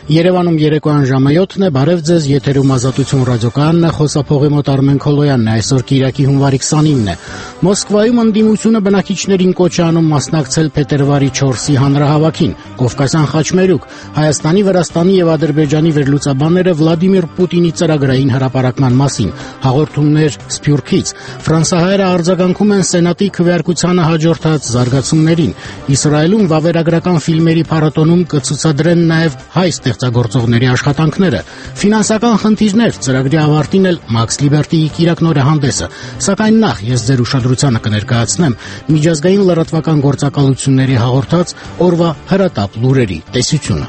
Երևանում երեկոյան ժամը 7-ն է, բարև ձեզ, եթերում Ազատություն ռադիոկայանն է, խոսափողի մոտ Արմեն Քոլոյանն է, այսօր Կիրակի հունվարի 29-ն է։ Մոսկվայում ընդդիմությունը բնակիչներին կոչ է անում մասնակցել փետրվարի 4-ի հանրահավաքին։ Կովկասյան խաչմերուկ, Հայաստանի, Վրաստանի եւ Ադրբեջանի վերլուծաբանները Վլադիմիր Պուտինի ծրագրային հրապարակման մասին, հաղորդումներ Սփյուռքից, ֆրանսահայերը արձագանքում են Սենատի քվեարկությանը հաջորդած զարգացումներին, Իսրայելում վավերագրական ֆիլմերի փառատոնում կցուցադրեն նաեւ հայ ստեղծագործողների աշխատանքները, ֆինանսական խնդիրներ, ծրագրի ավարտին էլ Max Liberty-ի կիրակնօրյա հանդեսը, սակայն նախ ես ձեր ուշադրությանը կներկայացնեմ միջազգային լրատվական գործակալությունների հաղորդած օրվա հրատապ լուրերի տեսությունը։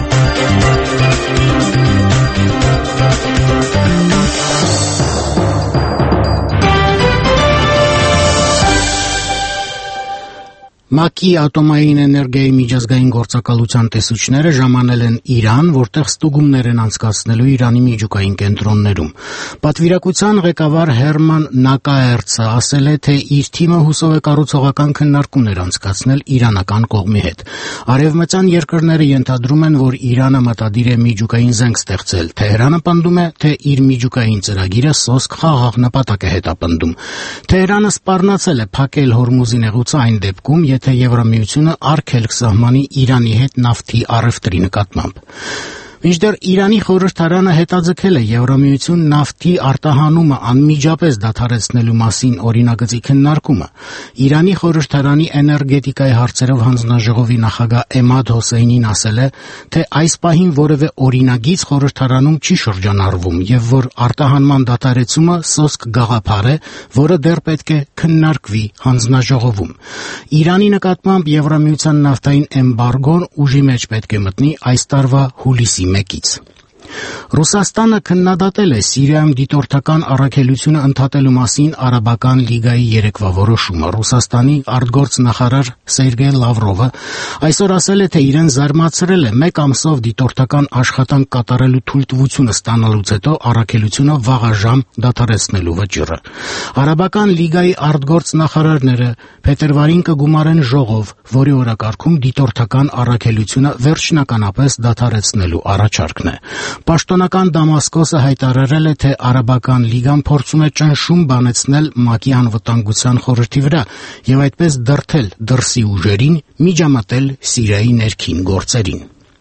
ՄԱԿ-ի ատոմային էներգիայի միջազգային գործակալության տեսուչները ժամանել են Իրան, որտեղ ստուգումներ են անցկացնելու Իրանի միջուկային կենտրոններում։ Պատվիրակության ղեկավար Հերման Նակաերցը ասել է, թե իր թիմը հուսով է կառուցողական քննարկումներ անցկացնել իրանական կողմի հետ։ Արևմտյան երկրները ենթադրում են, որ Իրանը մտադիր է միջուկային զենք ստեղծել։ Թեհրանը պնդում է, թե իր միջուկային ծրագիրը սոսկ խաղաղ նպատակ է հետապնդում։ Թեհրանը սպառնացել է փակել Հորմուզի նեղուցը այն դեպքում, եթե Եվրամիությունը արգելք սահմանի Իրանի հետ նավթի առևտրի նկատմամբ։ Մինչդեռ Իրանի խորհրդարանը հետաձգել է Եվրամիություն նավթի արտահանումը անմիջապես դադարեցնելու մասին օրինագծի քննարկումը։ Իրանի խորհրդարանի էներգետիկայի հարցերով հանձնաժողովի նախագահ Էմադ Հոսեյնին ասել է, թե այս պահին որևէ օրինագիծ խորհրդարանում չի շրջանառվում եւ որ արտահանման դադարեցումը սոսկ գաղափար է, որը դեռ պետք է քննարկվի հանձնաժողովում։ Իրանի նկատմամբ Եվրամիության նավթային էմբարգոն ուժի մեջ պետք է մտնի այս տարվա հուլիսի 1-ից։ Ռուսաստանը քննադատել է Սիրիայում դիտորդական առաքելությունը ընդհատելու մասին Արաբական լիգայի երեկվա որոշումը։ Ռուսաստանի արտգործ նախարար Սերգեյ Լավրովը այսօր ասել է, թե իրեն զարմացրել է 1 ամսով դիտորդական աշխատանք կատարելու թույլտվությունը ստանալուց հետո առաքելությունը վաղաժամ դադարեցնելու վճիռը։ Արաբական լիգայի արտգործ նախարարները փետրվարին կգումարեն ժողով, որի օրակարգում դիտորդական առաքելությունը վերջնականապես դադարեցնելու առաջարկն է։ Պաշտոնական Դամասկոսը հայտարարել է, թե Արաբական լիգան փորձում է ճնշում բանեցնել ՄԱԿ-ի անվտանգության խորհրդի վրա եւ այդպես դրթել դրսի ուժերին միջամտել Սիրիայի ներքին գործերին։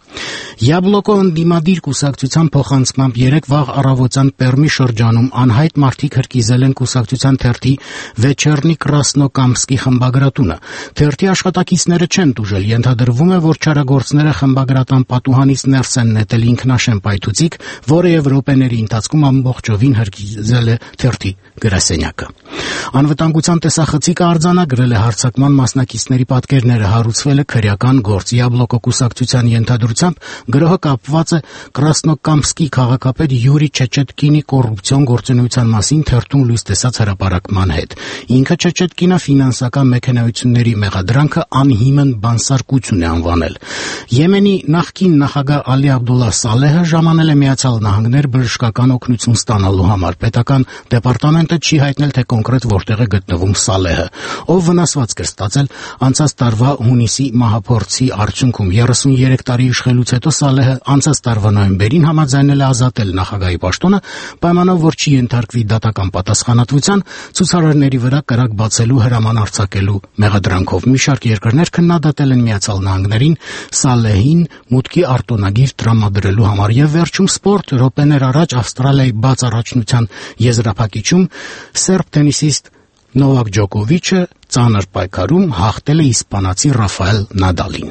Յաբլոկո ընդդիմադիր կուսակցության փոխանցմամբ երեկ վաղ առավոտյան Պերմի շրջանում անհայտ մարդիկ հրկիզել են կուսակցության թերթի Վեչերնի Կրասնոկամսկի խմբագրատունը։ Թերթի աշխատակիցները չեն տուժել, ենթադրվում է, որ չարագործները խմբագրատան պատուհանից ներս են նետել ինքնաշեն պայթուցիկ, որը եւ րոպեների ընթացքում ամբողջովին հրկիզել է թերթի գրասենյակը։ Անվտանգության տեսախցիկը արձանագրել է հարձակման մասնակիցների պատկերները, հարուցվել է քրեական գործ։ Յաբլոկո կուսակցության ենթադրությամբ գրոհը կապված է Կրասնոկամսկի քաղաքապետ Յուրի Չեչետկինի կոռուպցիոն գործունեության մասին թերթում լույս տեսած հրապարակման հետ։ Ինքը Չեչետկինը ֆինանսական մեքենայությունների մեղադրանքը անհիմն բանսարկություն է անվանել։ Եմենի նախկին նախագահ Ալի Աբդուլլա Սալեհը ժամանել է Միացյալ Նահանգներ բժշկական օգնություն ստանալու համար։ Պետական դեպարտամենտը չի հայտնել, թե կոնկրետ որտեղ է գտնվում Սալեհը, ով վնասվածք էր ստացել անցած տարվա հունիսի մահափորձի արդյունքում։ 33 տարի իշխելուց հետո Սալեհը անցած տարվա նոյեմբերին համաձայնել է ազատել նախագահի պաշտոնը, պայմանով որ չի ենթարկվի դատական պատասխանատվության, ցուցարարների վրա կրակ բացելու հրաման արձակելու մեղադրանքով։ Մի շարք երկրներ քննադատել են Միացյալ Նահանգներին Սալեհին մուտքի արտոնագիր տրամադրելու համար եւ վերջում սպորտ րոպեներ առաջ Ավստրալիայի բաց առաջնության եզրափակիչում սերբ տենիսիստ Նովակ Ջոկովիչը ծանր պայքարում հաղթել է իսպանացի Ռաֆայել Նադալին։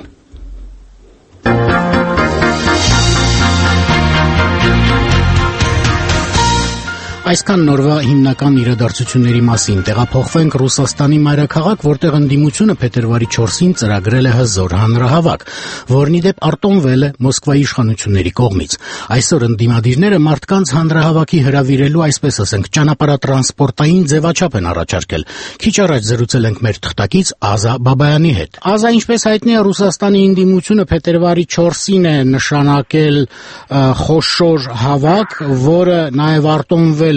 Այսքան նորվա հիմնական իրադարձությունների մասին տեղափոխվենք Ռուսաստանի մայրաքաղաք, որտեղ ընդդիմությունը փետրվարի 4-ին ծրագրել է հզոր հանրահավաք, որն ի դեպ արտոնվել է Մոսկվայի իշխանությունների կողմից։ Այսօր ընդդիմադիրները մարդկանց հանրահավաքի հրավիրելու, այսպես ասենք, ճանապարհատրանսպորտային ձևաչափ են առաջարկել։ Քիչ առաջ զրուցել ենք մեր թղթակից Ազա Բաբայանի հետ։ Ազա, ինչպես հայտնի է, Ռուսաստանի ընդդիմությունը փետրվարի 4-ին է նշանակել խոշոր հավաք, որը նաև արտոնվել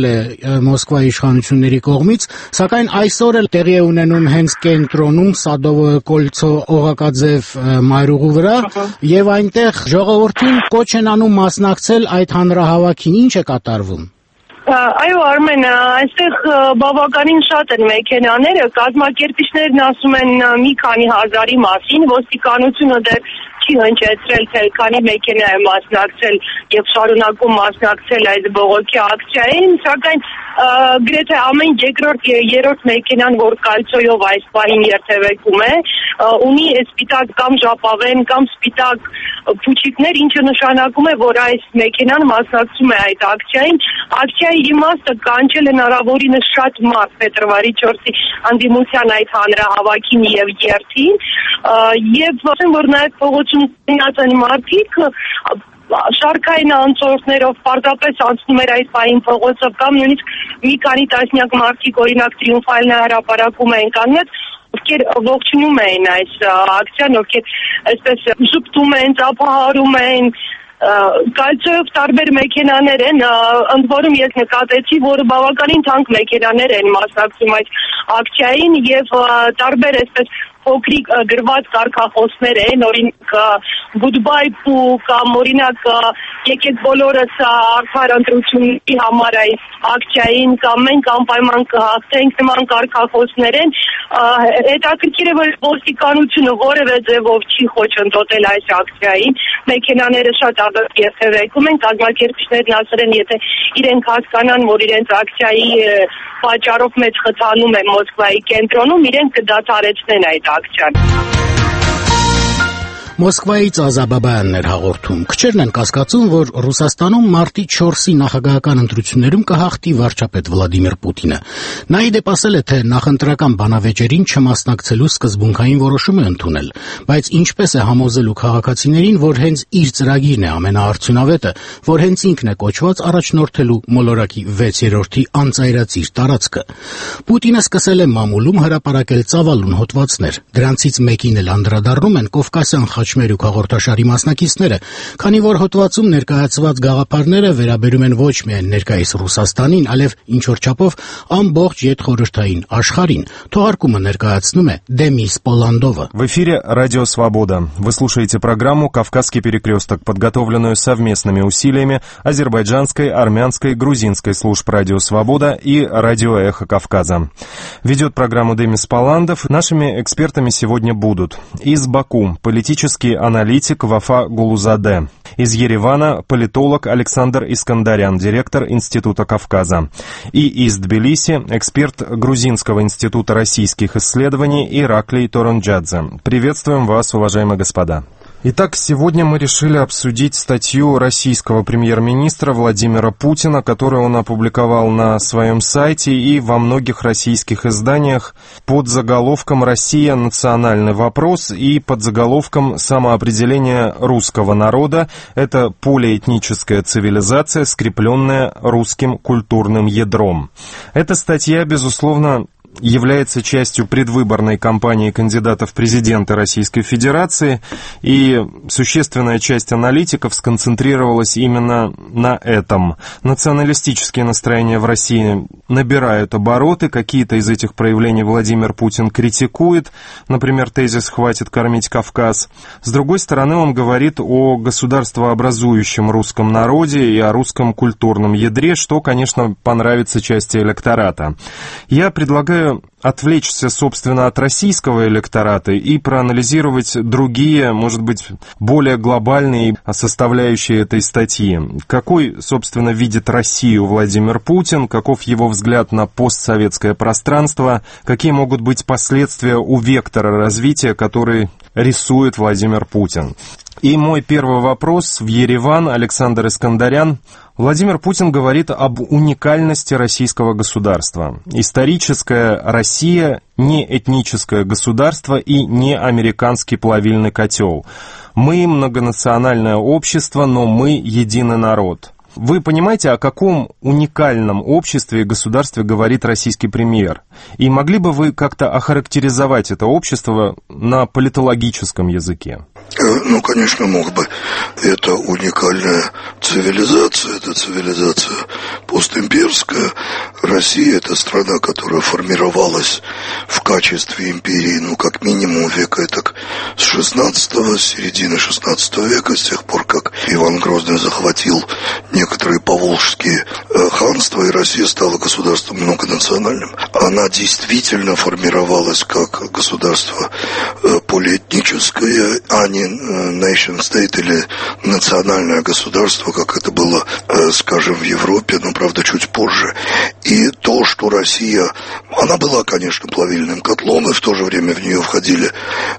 է Մոսկվայի իշխանությունների կողմից, սակայն այսօր էլ տեղի է ունենում հենց կենտրոնում Սադովո Կոլցո օղակաձև մայրուղու վրա, եւ այնտեղ ժողովրդին կոչ են անում մասնակցել այդ հանրահավաքին։ Ինչ է կատարվում։ Այո, Արմեն, այստեղ բավականին շատ են մեքենաները, կազմակերպիչներն ասում են մի քանի հազարի մասին, ոստիկանությունը դեռ չի հնչեցրել, թե քանի մեքենա է մասնակցել եւ շարունակում մասնակցել այդ բողոքի ակցիային, սակայն գրեթե ամեն երրորդ մեքենան, որ կալցոյով այս պահին երթևեկում է, ունի սպիտակ կամ ժապավեն կամ սպիտակ փուչիկներ, ինչը նշանակում է, որ այս մեքենան մասնակցում է այդ ակցիային։ Ակցիայի իմաստը կանչել հնարավորինս շատ մարդ փետրվարի 4-ի հանդիմության այդ հանրահավաքին եւ երթին, եւ ասեմ, որ նաեւ փողոցում գնաց են մարդիկ շարքային անցորդներով պարզապես անցնում էր այդ պահին փողոցով կամ նույնիսկ մի քանի տասնյակ մարդիկ օրինակ տրիումֆալ հրապարակում էին կանգնած, ովքեր ողջունում էին այս ակցիան, ովքեր այսպես շփթում են, ծափահարում են, կալցոյով տարբեր մեքենաներ են, ընդ որում ես նկատեցի, որ բավականին թանկ մեքենաներ են մասնակցում այդ ակցիային եւ տարբեր այսպես փոքրիկ գրված կարգախոսներ են, օրինակ goodbye poo կամ օրինակ եկեք բոլորս արդար ընտրությունների համար այս ակցիային կամ մենք անպայման կհաղթենք, նման կարգախոսներ են։ Հետաքրքիր է, որ ոստիկանությունը որևէ ձևով չի խոչընդոտել այս ակցիային, մեքենաները շատ արագ երթևեկում են, կազմակերպիչներն ասել են, եթե իրենք հասկանան, որ իրենց ակցիայի պատճառով մեծ խթանում է Մոսկվայի կենտրոնում, իրենք կդադարեցնեն այդ ակցիան։ Մոսկվայից Ազաբաբայանն էր հաղորդում։ Քչերն են կասկածում, որ Ռուսաստանում մարտի 4-ի նախագահական ընտրություններում կհաղթի վարչապետ Վլադիմիր Պուտինը։ Նա ի դեպ ասել է, թե նախընտրական բանավեճերին չմասնակցելու սկզբունքային որոշում է ընդունել, բայց ինչպես է համոզելու քաղաքացիներին, որ հենց իր ծրագիրն է ամենաարդյունավետը, որ հենց ինքն է կոչված առաջնորդելու մոլորակի 6-րդի անծայրածիր տարածքը։ Պուտինը սկսել է մամուլում հրապարակել ծավալուն հոդվածներ։ Դրանցից մեկին էլ անդրադառնում են Կովկասյան Խաչմերուկ հաղորդաշարի մասնակիցները, քանի որ հոդվածում ներկայացված գաղափարները վերաբերում են ոչ միայն ներկայիս Ռուսաստանին, այլև ինչ-որ չափով ամբողջ յետխորհրդային աշխարհին։ Թողարկումը ներկայացնում է Դեմիս Պոլանդովը։ В эфире «Радио Свобода». Вы слушаете программу «Кавказский перекресток», подготовленную совместными усилиями азербайджанской, армянской, грузинской служб «Радио Свобода» и «Радио Эхо Кавказа». Ведет программу Демис Паландов. Нашими экспертами сегодня будут из Баку политический аналитик Вафа Гулузаде, из Еревана политолог Александр Искандарян, директор Института Кавказа, и из Тбилиси эксперт Грузинского института российских исследований Ираклий Торонджадзе. Приветствуем вас, уважаемые господа. Итак, сегодня мы решили обсудить статью российского премьер-министра Владимира Путина, которую он опубликовал на своем сайте и во многих российских изданиях под заголовком «Россия. Национальный вопрос» и под заголовком «Самоопределение русского народа. Это полиэтническая цивилизация, скрепленная русским культурным ядром». Эта статья, безусловно, является частью предвыборной кампании кандидатов в президенты Российской Федерации, и существенная часть аналитиков сконцентрировалась именно на этом. Националистические настроения в России набирают обороты, какие-то из этих проявлений Владимир Путин критикует, например, тезис «хватит кормить Кавказ». С другой стороны, он говорит о государствообразующем русском народе и о русском культурном ядре, что, конечно, понравится части электората. Я предлагаю отвлечься, собственно, от российского электората и проанализировать другие, может быть, более глобальные составляющие этой статьи. Какой, собственно, видит Россию Владимир Путин, каков его взгляд на постсоветское пространство, какие могут быть последствия у вектора развития, который рисует Владимир Путин. И мой первый вопрос в Ереван, Александр Искандарян. Владимир Путин говорит об уникальности российского государства. Историческая Россия не этническое государство и не американский плавильный котел. Мы многонациональное общество, но мы единый народ. Вы понимаете, о каком уникальном обществе и государстве говорит российский премьер? И могли бы вы как-то охарактеризовать это общество на политологическом языке? Ну, конечно, мог бы. Это уникальная цивилизация, это цивилизация постимперская. Россия – это страна, которая формировалась в качестве империи, ну, как минимум века, так с 16-го, с середины 16 века, с тех пор, как Иван Грозный захватил некоторые поволжские ханства, и Россия стала государством многонациональным. Она действительно формировалась как государство полиэтническое, а не nation state или национальное государство, как это было, скажем, в Европе, но, правда, чуть позже. И то, что Россия, она была, конечно, плавильным котлом, и в то же время в нее входили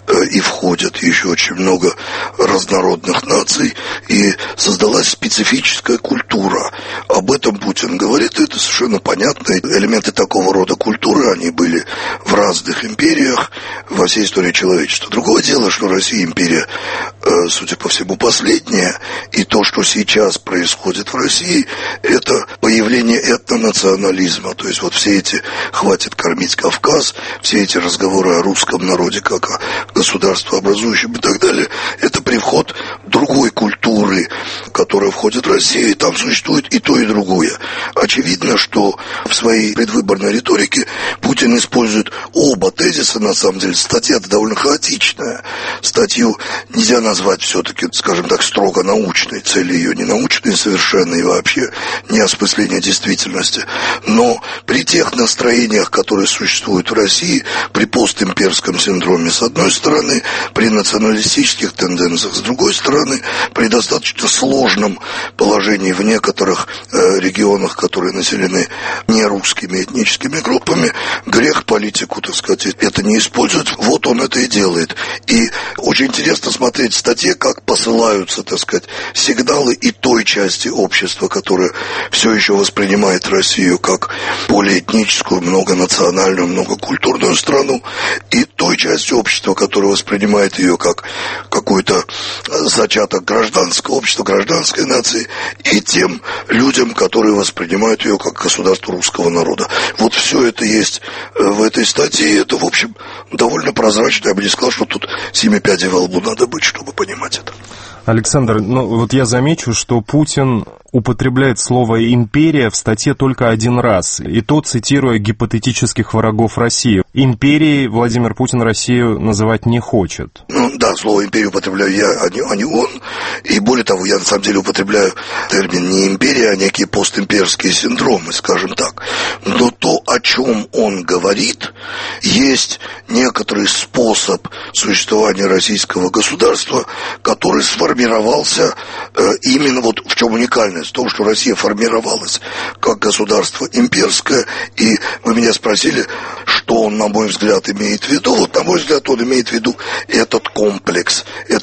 и входят еще очень много разнородных наций, и создалась специфическая культура. Об этом Путин говорит, это совершенно понятно. Элементы такого рода культуры, они были в разных империях во всей истории человечества. Другое дело, что Россия империя, судя по всему, последняя, и то, что сейчас происходит в России, это появление этнонационализма. То есть вот все эти «хватит кормить Кавказ», все эти разговоры о русском народе как о государствообразующем и так далее, это привход другой культуры, которая входит в Россию, и там существует и то, и другое. Очевидно, что в своей предвыборной риторике Путин использует оба тезиса, на самом деле. Статья-то довольно хаотичная. Статью нельзя назвать все-таки, скажем так, строго научной. Цели ее не научные совершенно и вообще не осмысление действительности. Но при тех настроениях, которые существуют в России, при постимперском синдроме с одной стороны, при националистических тенденциях с другой стороны, при достаточно сложном положении в некоторых регионах, которые населены нерусскими этническими группами, грех политику, так сказать, это не использует. Вот он это и делает. И очень интересно смотреть в статье, как посылаются, так сказать, сигналы и той части общества, которая все еще воспринимает Россию как полиэтническую, многонациональную, многокультурную страну, и той части общества, которая воспринимает ее как какой-то зачаток гражданского общества, гражданской нации, и тем людям, которые воспринимают ее как государство русского народа. Вот все это есть в этой статье. Это, в общем, довольно прозрачно. Я бы не сказал, что тут 7 пядей во лбу надо быть, чтобы понимать это. Александр, вот я замечу, что Путин употребляет слово «империя» в статье только один раз, и то цитируя гипотетических врагов России. Империей Владимир Путин Россию называть не хочет. Ну да, слово «империя» употребляю я, а не он. И более того, я на самом деле употребляю термин не империя, а некие постимперские синдромы, скажем так. Но то, о чем он говорит, есть некоторый способ существования российского государства, который сформировался именно вот в чем уникальность. В том, что Россия формировалась как государство имперское. И вы меня спросили, что он, на мой взгляд, имеет в виду. Вот, на мой взгляд, он имеет в виду этот комплекс,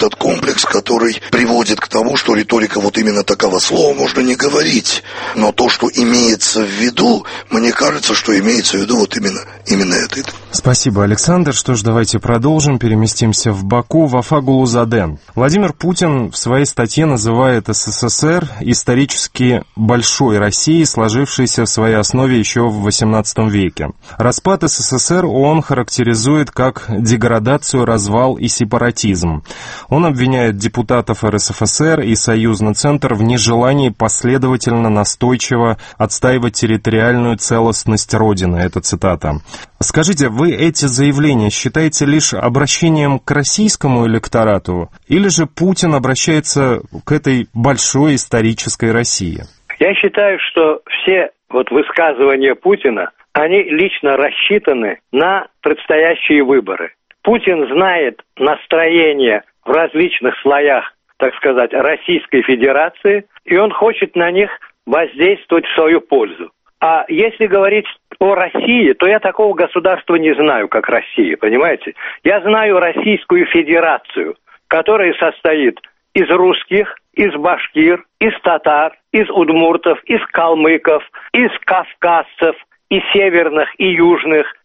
который приводит к тому, что риторика вот именно такого слова можно не говорить. Но то, что имеется в виду, мне кажется, что имеется в виду вот именно это. Спасибо, Александр. Что ж, давайте продолжим. Переместимся в Баку, в Афагулу-Заден. Владимир Путин в своей статье называет СССР исторически большой Россией, сложившейся в своей основе еще в XVIII веке. Распад СССР он характеризует как деградацию, развал и сепаратизм. Он обвиняет депутатов РСФСР и Союзный Центр в нежелании последовательно, настойчиво отстаивать территориальную целостность Родины. Это цитата. Скажите, вы эти заявления считаете лишь обращением к российскому электорату, или же Путин обращается к этой большой исторической России? Я считаю, что все высказывания Путина, они лично рассчитаны на предстоящие выборы. Путин знает настроение в различных слоях, так сказать, Российской Федерации, и он хочет на них воздействовать в свою пользу. А если говорить о России, то я такого государства не знаю, как Россия, понимаете? Я знаю Российскую Федерацию, которая состоит из русских, из башкир, из татар, из удмуртов, из калмыков, из кавказцев, и северных, и южных,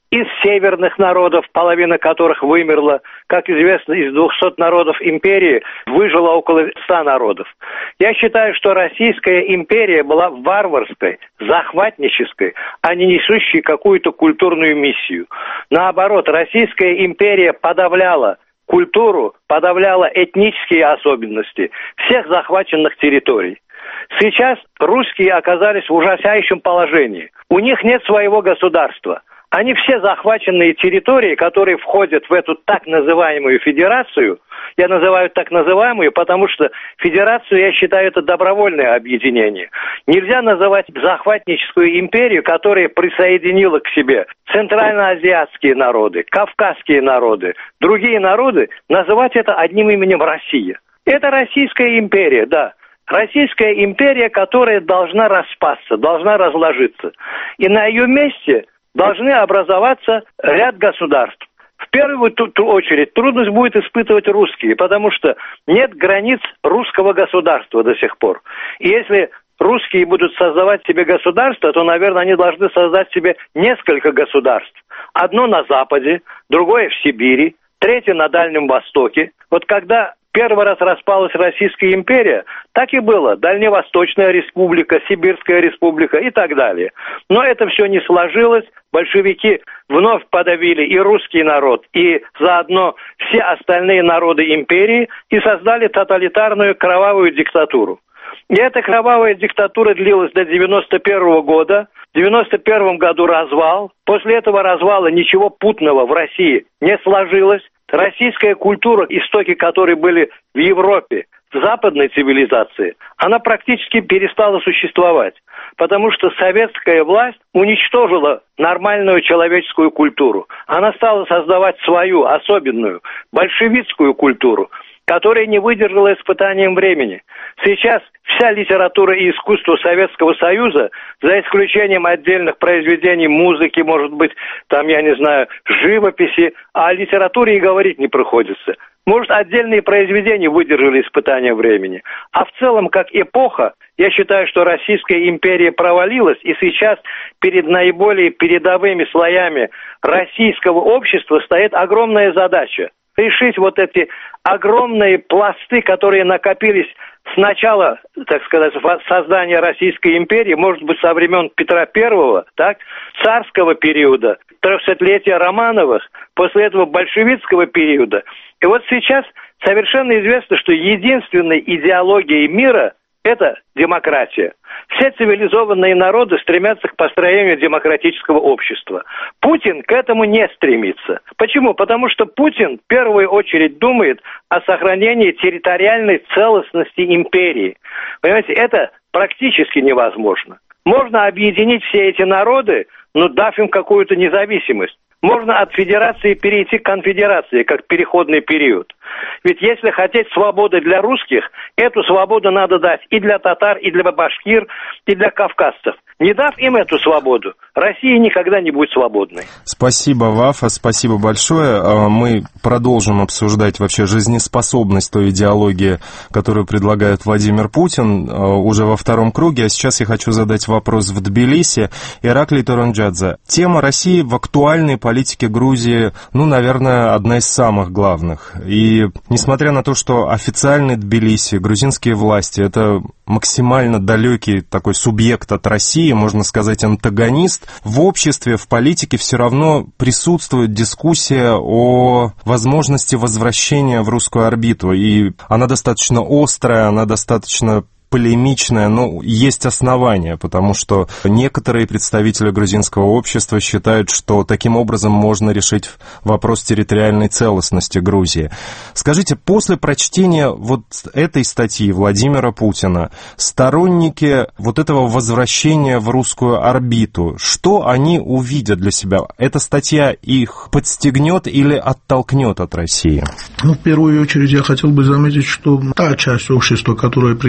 из северных народов, половина которых вымерла. Как известно, из 200 народов империи выжило около 100 народов. Я считаю, что Российская империя была варварской, захватнической, а не несущей какую-то культурную миссию. Наоборот, Российская империя подавляла культуру, подавляла этнические особенности всех захваченных территорий. Сейчас русские оказались в ужасающем положении. У них нет своего государства. Они все захваченные территории, которые входят в эту так называемую федерацию, я называю так называемую, потому что федерацию, я считаю, это добровольное объединение. Нельзя называть захватническую империю, которая присоединила к себе центральноазиатские народы, кавказские народы, другие народы, называть это одним именем Россия. Это Российская империя, да. Российская империя, которая должна распасться, должна разложиться. И на ее месте должны образоваться ряд государств. В первую очередь трудность будет испытывать русские, потому что нет границ русского государства до сих пор. И если русские будут создавать себе государство, то, наверное, они должны создать себе несколько государств. Одно на Западе, другое в Сибири, третье на Дальнем Востоке. Вот когда первый раз распалась Российская империя, так и было. Дальневосточная республика, Сибирская республика и так далее. Но это все не сложилось. Большевики вновь подавили и русский народ, и заодно все остальные народы империи и создали тоталитарную кровавую диктатуру. И эта кровавая диктатура длилась до 1991 года. В 1991 году развал. После этого развала ничего путного в России не сложилось. Российская культура, истоки которой были в Европе, в западной цивилизации, она практически перестала существовать, потому что советская власть уничтожила нормальную человеческую культуру. Она стала создавать свою особенную большевистскую культуру, которая не выдержала испытанием времени. Сейчас вся литература и искусство Советского Союза, за исключением отдельных произведений музыки, может быть, там, я не знаю, живописи, а о литературе и говорить не приходится. Может, отдельные произведения выдержали испытания времени. А в целом, как эпоха, я считаю, что Российская империя провалилась, и сейчас перед наиболее передовыми слоями российского общества стоит огромная задача. Решить вот эти огромные пласты, которые накопились с начала, так сказать, создания Российской империи, может быть, со времен Петра I, так, царского периода, 300-летия Романовых, после этого большевистского периода. И вот сейчас совершенно известно, что единственной идеологией мира – это демократия. Все цивилизованные народы стремятся к построению демократического общества. Путин к этому не стремится. Почему? Потому что Путин в первую очередь думает о сохранении территориальной целостности империи. Понимаете, это практически невозможно. Можно объединить все эти народы, но дав им какую-то независимость. Можно от федерации перейти к конфедерации, как переходный период. Ведь если хотеть свободы для русских, эту свободу надо дать и для татар, и для башкир, и для кавказцев. Не дав им эту свободу, Россия никогда не будет свободной. Спасибо, Вафа, спасибо большое. Мы продолжим обсуждать вообще жизнеспособность той идеологии, которую предлагает Владимир Путин, уже во втором круге. А сейчас я хочу задать вопрос в Тбилиси. Ираклий Туранджадзе. Тема России в актуальной политике Грузии, наверное, одна из самых главных. И несмотря на то, что официальный Тбилиси, грузинские власти, это максимально далекий такой субъект от России, можно сказать, антагонист, в обществе, в политике все равно присутствует дискуссия о возможности возвращения в русскую орбиту. И она достаточно острая, она достаточно полемичная, но есть основания, потому что некоторые представители грузинского общества считают, что таким образом можно решить вопрос территориальной целостности Грузии. Скажите, после прочтения вот этой статьи Владимира Путина, сторонники вот этого возвращения в русскую орбиту, что они увидят для себя? Эта статья их подстегнет или оттолкнет от России? В первую очередь я хотел бы заметить, что та часть общества, которая придерживается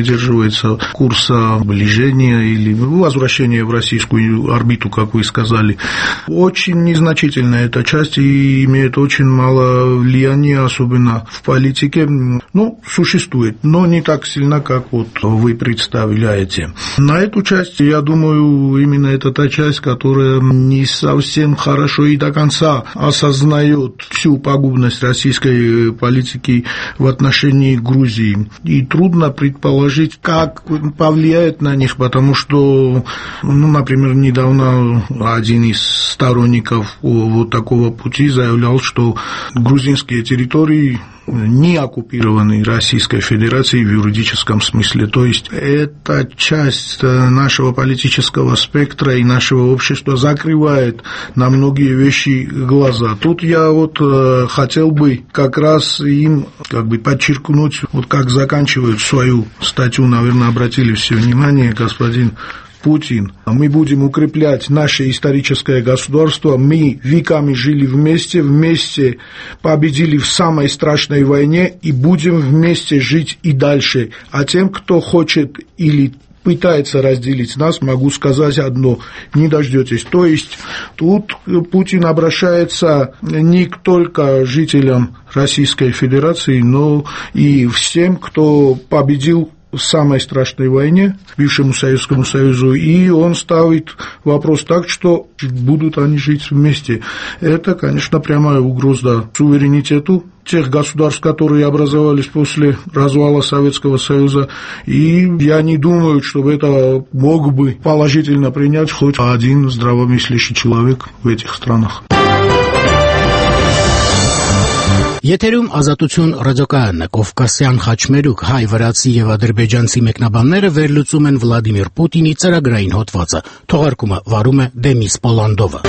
называется, курса сближения или возвращения в российскую орбиту, как вы сказали. Очень незначительная эта часть и имеет очень мало влияния, особенно в политике. Существует, но не так сильно, как вот вы представляете. На эту часть, я думаю, именно это та часть, которая не совсем хорошо и до конца осознает всю пагубность российской политики в отношении Грузии. И трудно предположить, как повлияет на них, потому что, например, недавно один из сторонников вот такого пути заявлял, что грузинские территории не оккупированы Российской Федерацией в юридическом смысле. То есть эта часть нашего политического спектра и нашего общества закрывает на многие вещи глаза. Тут я хотел бы как раз им подчеркнуть, как заканчивают свою статью, наверное, обратили все внимание, господин Путин. Мы будем укреплять наше историческое государство, мы веками жили вместе победили в самой страшной войне и будем вместе жить и дальше. А тем, кто хочет или пытается разделить нас, могу сказать одно: не дождетесь. То есть тут Путин обращается не только жителям Российской Федерации, но и всем, кто победил в самой страшной войне, бывшему Советскому Союзу, и он ставит вопрос так, что будут они жить вместе. Это, конечно, прямая угроза суверенитету тех государств, которые образовались после развала Советского Союза, и я не думаю, чтобы это мог бы положительно принять хоть один здравомыслящий человек в этих странах. Եթերում Ազատություն ռադիոկայանն է, Կովկասյան խաչմերուկ, հայ, վրացի եւ ադրբեջանցի մեկնաբանները վերլուծում են Վլադիմիր Պուտինի ծրագրային հոդվածը։ Թողարկումը վարում է Դեմիս Պոլանդովը։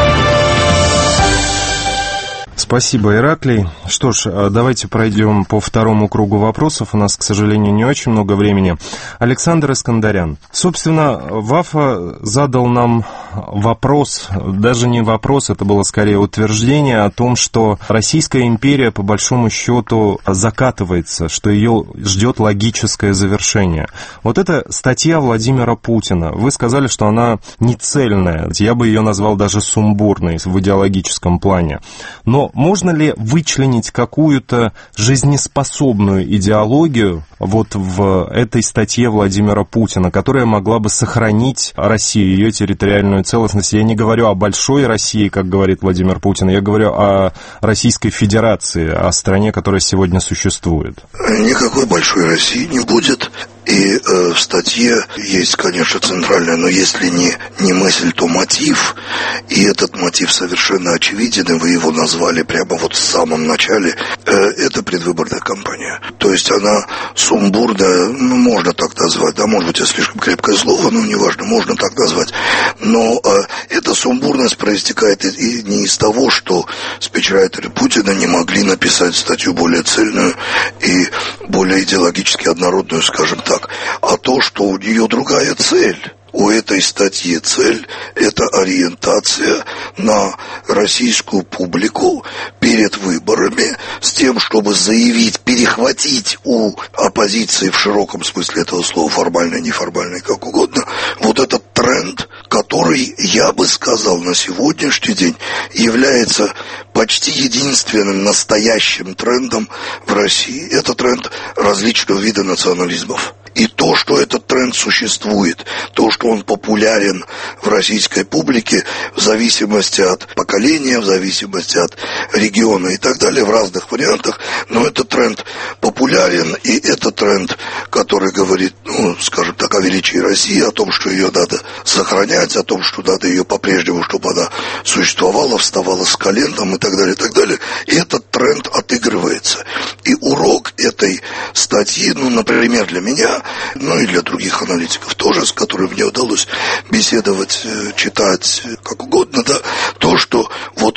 Спасибо, Ираклий. Что ж, давайте пройдем по второму кругу вопросов. У нас, к сожалению, не очень много времени. Александр Искандарян. Собственно, Вафа задал нам вопрос, даже не вопрос, это было скорее утверждение о том, что Российская империя, по большому счету, закатывается, что ее ждет логическое завершение. Вот эта статья Владимира Путина, вы сказали, что она не цельная, я бы ее назвал даже сумбурной в идеологическом плане. Но можно ли вычленить какую-то жизнеспособную идеологию вот в этой статье Владимира Путина, которая могла бы сохранить Россию, ее территориальную целостность? Я не говорю о большой России, как говорит Владимир Путин, я говорю о Российской Федерации, о стране, которая сегодня существует. Никакой большой России не будет. И в статье есть, конечно, центральная, но если не мысль, то мотив. И этот мотив совершенно очевиден, и вы его назвали прямо вот в самом начале. Это предвыборная кампания. То есть она сумбурная, можно так назвать, да, может быть, это слишком крепкое слово, но неважно, можно так назвать. Но эта сумбурность проистекает и не из того, что спичрайтеры Путина не могли написать статью более цельную и более идеологически однородную, скажем так, а то, что у нее другая цель. У этой статьи цель – это ориентация на российскую публику перед выборами с тем, чтобы заявить, перехватить у оппозиции в широком смысле этого слова, формальной, неформальной, как угодно, вот этот тренд, который, я бы сказал, на сегодняшний день является почти единственным настоящим трендом в России. Это тренд различного вида национализмов. И то, что этот тренд существует, то, что он популярен в российской публике в зависимости от поколения, в зависимости от региона и так далее, в разных вариантах, но этот тренд популярен, и это тренд, который говорит, скажем так, о величии России, о том, что ее надо сохранять, о том, что надо ее по-прежнему, чтобы она существовала, вставала с колен там, и так далее, и так далее. И этот тренд отыгрывается. И урок этой статьи, например, для меня, и для других аналитиков тоже, с которыми мне удалось беседовать, читать, как угодно, да, то, что вот Путин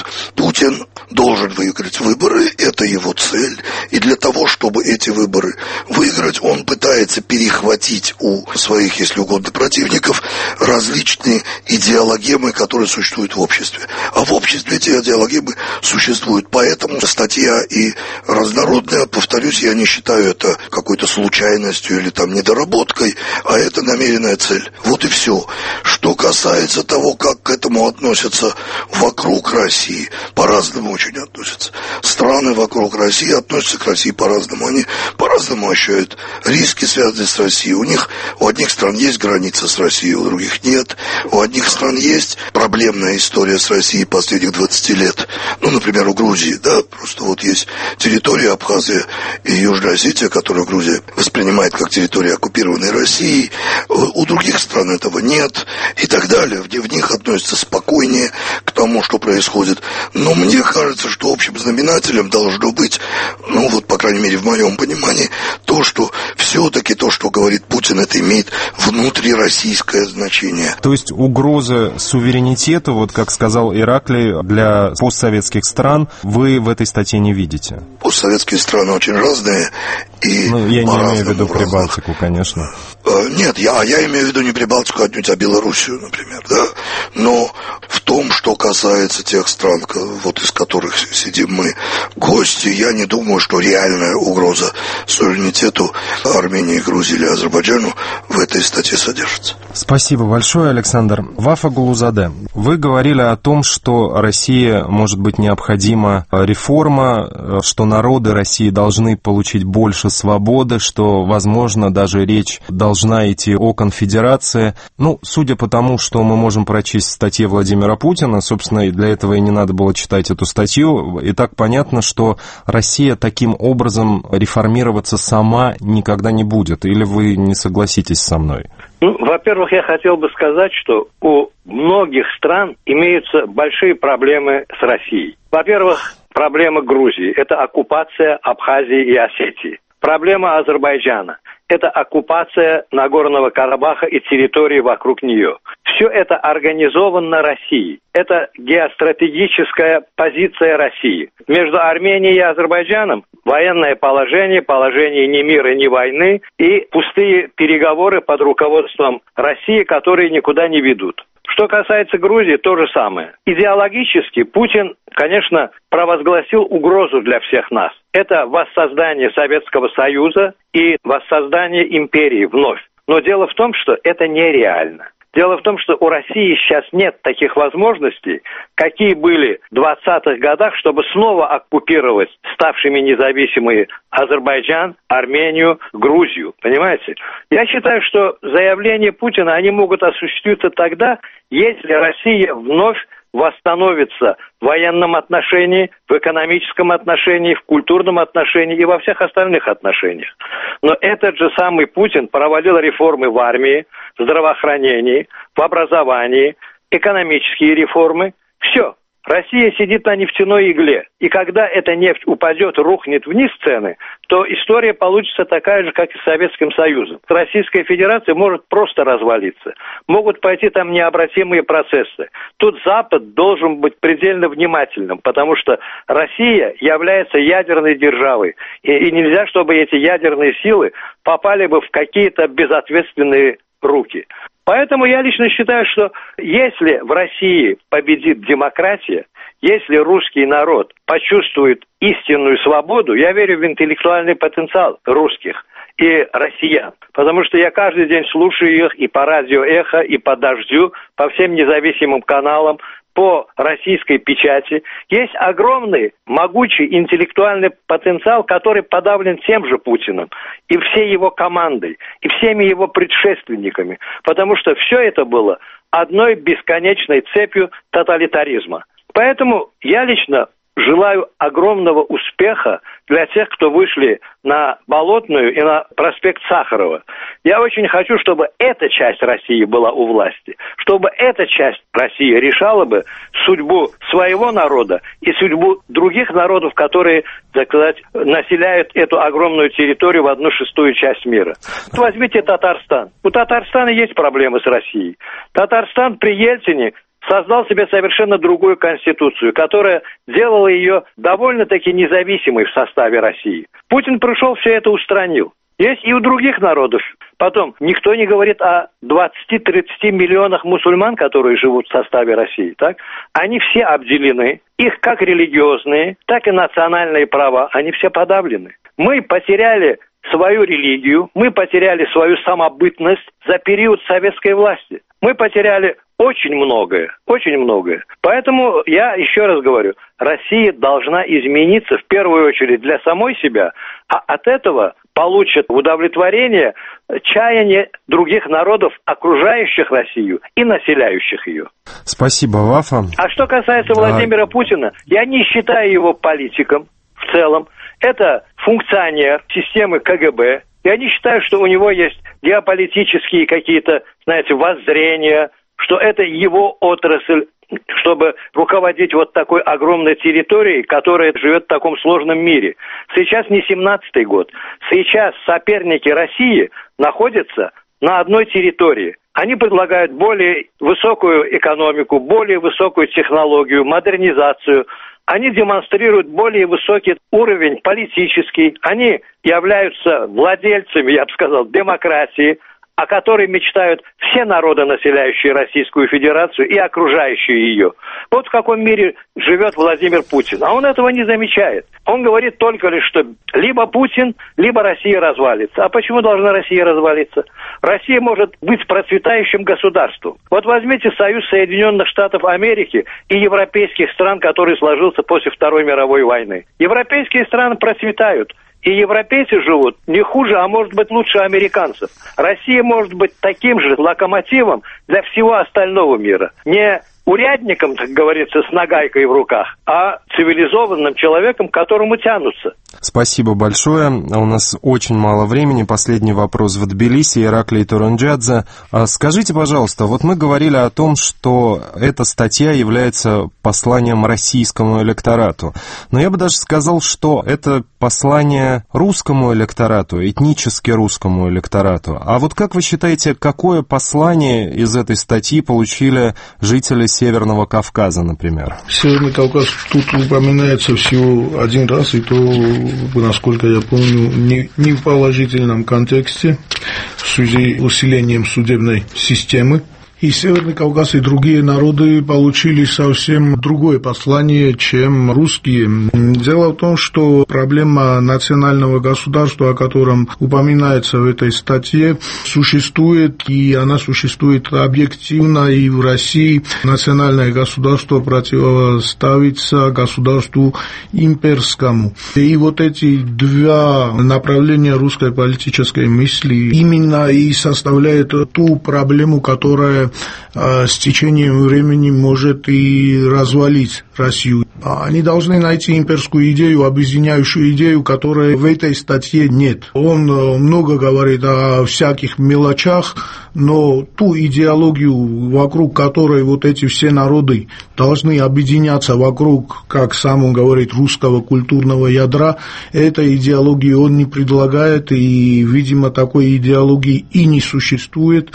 Путин должен выиграть выборы, это его цель. И для того, чтобы эти выборы выиграть, он пытается перехватить у своих, если угодно, противников различные идеологемы, которые существуют в обществе. А в обществе эти идеологемы существуют. Поэтому статья и разнородная, повторюсь, я не считаю это какой-то случайностью или там недоработкой, а это намеренная цель. Вот и все. Что касается того, как к этому относятся вокруг России, по-разному очень относятся. Страны вокруг России относятся к России по-разному. Они по-разному ощущают риски, связанные с Россией. У одних стран есть граница с Россией, у других нет. У одних стран есть проблемная история с Россией последних 20 лет. Ну, например, у Грузии, да, просто вот есть территория Абхазия и Южная Осетия, которую Грузия воспринимает как территорию, оккупированной Россией. У других стран этого нет и так далее. В них относятся спокойнее к тому, что происходит. Но мне кажется, что общим знаменателем должно быть, ну вот, по крайней мере, в моем понимании, то, что все-таки то, что говорит Путин, это имеет внутрироссийское значение. То есть угроза суверенитету, вот как сказал Ираклий, для постсоветских стран вы в этой статье не видите? Постсоветские страны очень разные. И я не имею в виду Прибалтику, конечно. Нет, я имею в виду не Прибалтику отнюдь, а Белоруссию, например, да. Но в том, что касается тех стран, вот из которых сидим мы, гости, я не думаю, что реальная угроза суверенитету Армении, Грузии или Азербайджану в этой статье содержится. Спасибо большое, Александр. Вафа Гулузаде, вы говорили о том, что России может быть необходима реформа, что народы России должны получить больше свободы, что, возможно, даже речь должна идти о конфедерации. Ну, судя по тому, что мы можем прочесть в статье Владимира Путина, собственно, для этого и не надо было читать эту статью, и так понятно, что Россия таким образом реформироваться сама никогда не будет. Или вы не согласитесь со мной? Ну, во-первых, я хотел бы сказать, что у многих стран имеются большие проблемы с Россией. Во-первых, проблема Грузии – это оккупация Абхазии и Осетии. Проблема Азербайджана – это оккупация Нагорного Карабаха и территории вокруг нее. Все это организовано Россией. Это геостратегическая позиция России. Между Арменией и Азербайджаном военное положение, положение ни мира, ни войны и пустые переговоры под руководством России, которые никуда не ведут. Что касается Грузии, то же самое. Идеологически Путин, конечно, провозгласил угрозу для всех нас. Это воссоздание Советского Союза и воссоздание империи вновь. Но дело в том, что это нереально. Дело в том, что у России сейчас нет таких возможностей, какие были в 20-х годах, чтобы снова оккупировать ставшими независимые Азербайджан, Армению, Грузию. Понимаете? Я считаю, что заявления Путина, они могут осуществиться тогда, если Россия вновь восстановится в военном отношении, в экономическом отношении, в культурном отношении и во всех остальных отношениях. Но этот же самый Путин проводил реформы в армии, в здравоохранении, в образовании, экономические реформы. Все. Россия сидит на нефтяной игле. И когда эта нефть упадет, рухнет вниз цены, то история получится такая же, как и с Советским Союзом. Российская Федерация может просто развалиться. Могут пойти там необратимые процессы. Тут Запад должен быть предельно внимательным, потому что Россия является ядерной державой. И нельзя, чтобы эти ядерные силы попали бы в какие-то безответственные руки. Поэтому я лично считаю, что если в России победит демократия, если русский народ почувствует истинную свободу, я верю в интеллектуальный потенциал русских и россиян. Потому что я каждый день слушаю их и по радио «Эхо», и по «Дождю», по всем независимым каналам, по российской печати. Есть огромный, могучий интеллектуальный потенциал, который подавлен тем же Путиным и всей его командой, и всеми его предшественниками. Потому что все это было одной бесконечной цепью тоталитаризма. Поэтому я лично желаю огромного успеха для тех, кто вышли на Болотную и на проспект Сахарова. Я очень хочу, чтобы эта часть России была у власти, чтобы эта часть России решала бы судьбу своего народа и судьбу других народов, которые, так сказать, населяют эту огромную территорию в 1/6 часть мира. Возьмите Татарстан. У Татарстана есть проблемы с Россией. Татарстан при Ельцине создал себе совершенно другую конституцию, которая делала ее довольно-таки независимой в составе России. Путин пришел, все это устранил. Есть и у других народов. Потом, никто не говорит о 20-30 миллионах мусульман, которые живут в составе России. Так? Они все обделены. Их как религиозные, так и национальные права, они все подавлены. Мы потеряли свою религию, мы потеряли свою самобытность за период советской власти. Мы потеряли очень многое, очень многое. Поэтому я еще раз говорю, Россия должна измениться в первую очередь для самой себя, а от этого получат удовлетворение чаяния других народов, окружающих Россию и населяющих ее. Спасибо, Вафа. А что касается Владимира Путина, я не считаю его политиком в целом. Это функционер системы КГБ. Я не считаю, что у него есть геополитические какие-то, знаете, воззрения, что это его отрасль, чтобы руководить вот такой огромной территорией, которая живет в таком сложном мире. Сейчас не 17-й год. Сейчас соперники России находятся на одной территории. Они предлагают более высокую экономику, более высокую технологию, модернизацию. Они демонстрируют более высокий уровень политический. Они являются владельцами, я бы сказал, демократии, о которой мечтают все народы, населяющие Российскую Федерацию и окружающие ее. Вот в каком мире живет Владимир Путин. А он этого не замечает. Он говорит только лишь, что либо Путин, либо Россия развалится. А почему должна Россия развалиться? Россия может быть процветающим государством. Вот возьмите Союз Соединенных Штатов Америки и европейских стран, который сложился после Второй мировой войны. Европейские страны процветают. И европейцы живут не хуже, а может быть лучше американцев. Россия может быть таким же локомотивом для всего остального мира. Не урядником, так говорится, с нагайкой в руках, а цивилизованным человеком, к которому тянутся. Спасибо большое. У нас очень мало времени. Последний вопрос в Тбилиси. Ираклий Туранджадзе. Скажите, пожалуйста, вот мы говорили о том, что эта статья является посланием российскому электорату. Но я бы даже сказал, что это послание русскому электорату, этнически русскому электорату. А вот как вы считаете, какое послание из этой статьи получили жители Северного Кавказа, например? Северный Кавказ тут упоминается всего один раз, и то, насколько я помню, не в положительном контексте, в связи с усилением судебной системы. И Северный Кавказ, и другие народы получили совсем другое послание, чем русские. Дело в том, что проблема национального государства, о котором упоминается в этой статье, существует, и она существует объективно, и в России национальное государство противоставится государству имперскому. И вот эти два направления русской политической мысли именно и составляют ту проблему, которая с течением времени может и развалить Россию. Они должны найти имперскую идею, объединяющую идею, которой в этой статье нет. Он много говорит о всяких мелочах, но ту идеологию, вокруг которой вот эти все народы должны объединяться вокруг, как сам он говорит, русского культурного ядра, этой идеологии он не предлагает, и, видимо, такой идеологии и не существует.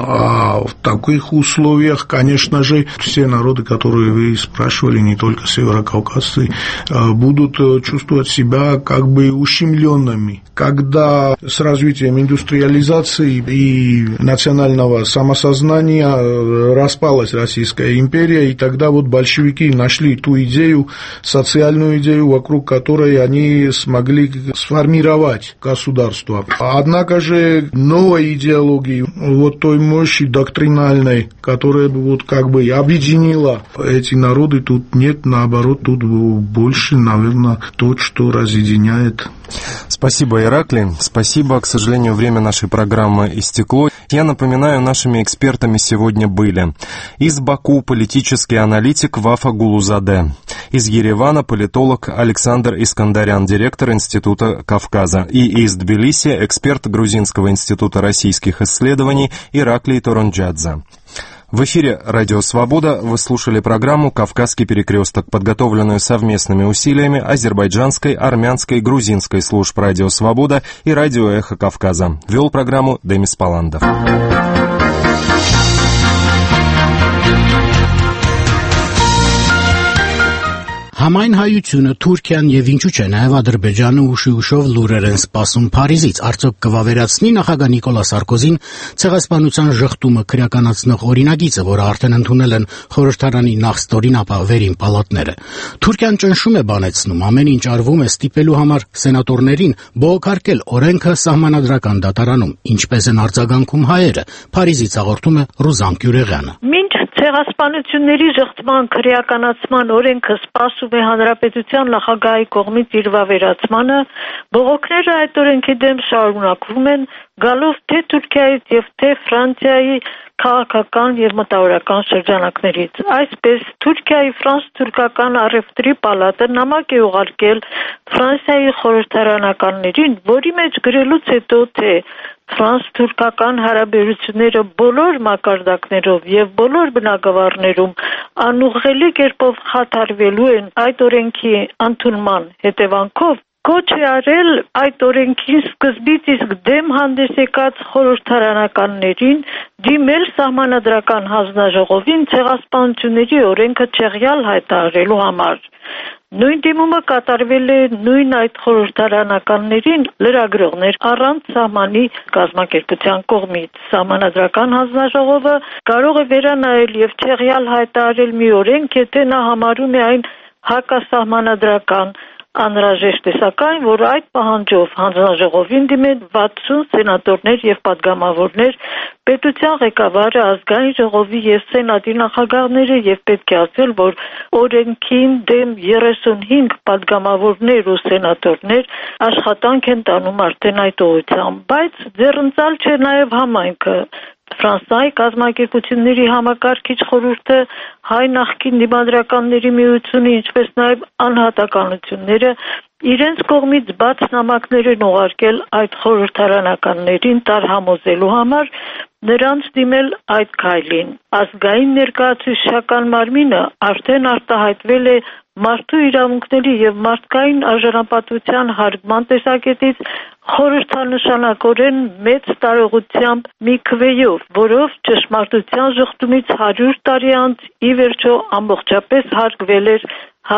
А в таких условиях, конечно же, все народы, которые вы спрашивали, не только северокавказцы, будут чувствовать себя как бы ущемленными. Когда с развитием индустриализации и национального самосознания распалась Российская империя, и тогда вот большевики нашли ту идею, социальную идею, вокруг которой они смогли сформировать государство. Однако же новой идеологии, вот той мощи доктринальной, которая бы вот как бы объединила эти народы, тут нет, наоборот, тут больше, наверное, то, что разъединяет. Спасибо, Ираклий. Спасибо. К сожалению, время нашей программы истекло. Я напоминаю, нашими экспертами сегодня были из Баку политический аналитик Вафа Гулузаде, из Еревана политолог Александр Искандарян, директор Института Кавказа, и из Тбилиси эксперт Грузинского института российских исследований Ираклий Туранджадзе. В эфире «Радио Свобода» вы слушали программу «Кавказский перекресток», подготовленную совместными усилиями азербайджанской, армянской, грузинской служб «Радио Свобода» и «Радио Эхо Кавказа». Вел программу Демис Паландов. Համայն հայությունը, Թուրքիան եւ ինչու՞ չէ նաեւ Ադրբեջանը ուշով լուրեր են սպասում Փարիզից։ Արդյոք կվավերացնի նախագահ Նիկոլա Սարկոզին ցեղասպանության ժխտումը քրեականացնող օրինագիծը, որը արդեն ընդունել են խորհրդարանի նախստորին ապա վերին պալատները։ Թուրքիան ճնշում է բանեցնում, ամեն ինչ արվում է ստիպելու համար սենատորներին բողոքարկել օրենքը սահմանադրական դատարանում, ինչպես են արձագանքում հայերը։ Փարիզից հաղորդում է Ռուզան Կյուրեղյանը։ Ցեղասպանությունների ժխտման քրեականացման օրենքը սպասում է հանրապետության նախագահի կողմից իր վավերացմանը, բողոքները այդ օրենքի դեմ շարունակվում են, գալով թե Թուրքիայից եւ թե Ֆրանսիայի քաղաքական եւ մտավորական շրջանակներից։ Այսպես Թուրքիայի ֆրանս-թուրքական առևտրի պալատը նամակ է ուղարկել Ֆրանսիայի խորհրդարանականներին, որի մեջ գրելուց հետո թե ֆրանս-թուրքական հարաբերությունները բոլոր մակարդակներով եւ բոլոր բնագավառներում անուղղելի կերպով խաթարվելու են այդ օրենքի ընդունման հետևանքով, կոչ է արել այդ օրենքի սկզբից իսկ դեմ հանդես եկած խորհրդարանականներին դիմել սահմանադրական հանձնաժողովին ցեղասպանությունների օրենքը չեղյալ հայտարարելու համար։ Նույն դիմումը կատարվել է նույն այդ խորհրդարանականներին լրագրողներ առանց սահմանի կազմակերպության կողմից։ Սահմանադրական հանձնաժողովը կարող է վերանայել եւ չեղյալ հայտարարել մի օրենք, եթե նա համարում է այն հակասահմանադրական, անհրաժեշտ է սակայն, որ այդ պահանջով հանձնաժողովին դիմեն 60 սենատորներ եւ падգամավորներ, պետության ղեկավարը, ազգային ժողովի եւ սենատի նախագահները եւ պետք է ասել, որ օրենքին դեմ 35 падգամավորներ ու սենատորներ աշխատանք են տանում արդեն այդ ուղղությամբ, բայց ձեռնցալ չէ նաեւ համայնքը։ Ֆրանսիայի կազմակերպությունների համակարգիչ խորհուրդը, հայ նախկին դիմադրականների միությունը, ինչպես նաև անհատականությունները իրենց կողմից բաց նամակներ են ուղարկել այդ խորհրդարանականներին տարհամոզելու համար, նրանց դիմել այդ քայլին։ Ազգային ներկայացուցչական մարմինը արդեն արտահայտվել է մարդու իրավունքների եւ մարդկային արժանապատվության հարգման տեսակետից խորհրդանշանակորեն մեծ տարողությամբ մի քվեյով, որով ճշմարտության ժխտումից 100 տարի անց ի վերջո ամբողջապես հարգվել էր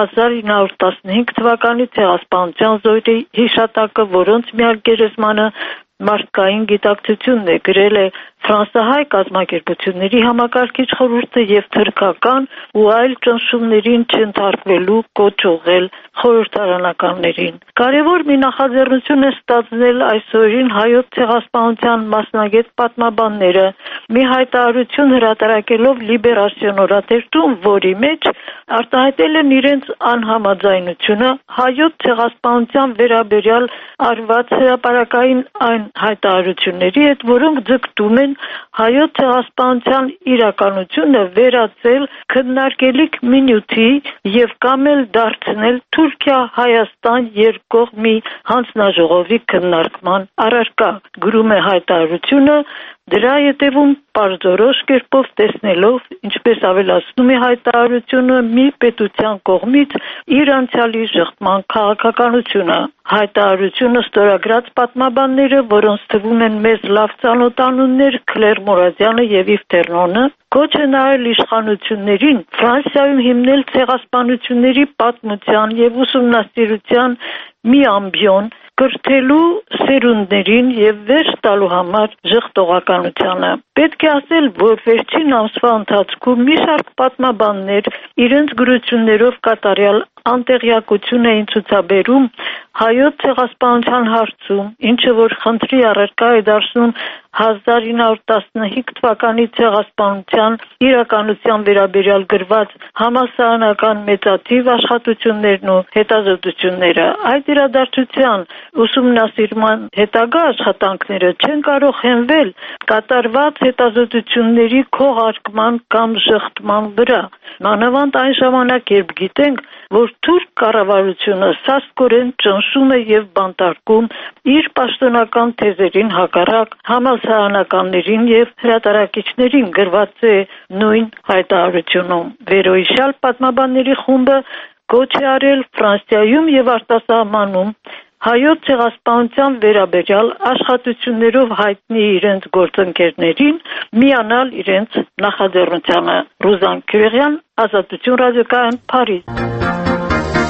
1915 թվականի ցեղասպանության զոհերի հիշատակը, որոնց միակ գերեզմանը մարդկային գիտակցությունն է, գրել է ֆրանսահայ կազմակերպությունների համակարգիչ խորհուրդը եւ թրքական ու այլ ճնշումներին չընթարկվելու կոչ ուղղել խորհրդարանականներին։ Կարևոր մի նախաձեռնություն է ստացվել այսօրին հայոց ցեղասպանության մասնագետ պատմաբանները մի հայտարարություն հրատարակելով Լիբերասիոն օրաթերթում, որի մեջ արտահայտել են իրենց անհամաձայնությունը հայոց ցեղասպանության վերաբերյալ արված հրապարակային այն հայտարարությունների հետ, որոնք ձգտում են հայոց ցեղասպանության իրականությունը վերածել քննարկելիք մի նյութի եւ կամ էլ դարձնել Թուրքիա-Հայաստան երկկողմի հանձնաժողովի քննարկման առարկա, գրում է հայտարարությունը, դրա ետևում պարզորոշ կերպով տեսնելով, ինչպես ավելացնում է հայտարարությունը, մի պետության կողմից իր անցյալի ժխտման քաղաքականությունը։ Հայտարարությունը ստորագրած պատմաբանները, որոնց թվում են մեզ լավ ծանոթ անուններ Քլեր Մուրադյանը եւ Իվ Տերնոնը, կոչ են արել իշխանություններին Ֆրանսիայում հիմնել ցեղասպանությունների պատմության եւ ուսումնասիրության մի ամբիոն կրթելու սերունդներին եւ վերջ տալու համար ժխտողականությանը։ Պետք է ասել, որ վերջին ամսվա ընթացքում մի շարք պատմաբաններ իրենց գրություններով կատարյալ անտեղյակություն էին ցուցաբերում հայոց ցեղասպանության հարցում, ինչը որ խնդրի առարկա է դարձնում 1915 թվականի ցեղասպանության իրականության վերաբերյալ գրված համասարանական մեծաթիվ աշխատություններն ու հետազոտությունները։ Այդ իրադարձության ուսումնասիրման հետագա աշխատանքները չեն կարող հենվել կատարված հետազոտությունների քողարկման կամ ժխտման վրա։ Մանավանդ այն ժամանակ, երբ գիտենք, որ թուրք կառավարությունը սաստկորեն ճնշում է եւ բանտարկում իր պաշտոնական թեզերին հակառակ համալսարանականներին եւ հրատարակիչներին գրված է նույն հայտարարությունում։ Վերոհիշյալ պատմաբանների խումբը կոչ է արել Ֆրանսիայում եւ արտասահմանում հայոց ցեղասպանության վերաբերյալ աշխատություններով հայտնի իրենց գործընկերներին միանալ իրենց նախաձեռնությանը։ Ռուզան Կյուրեղյան, Ազատություն ռադիոկայան, Փարիզ։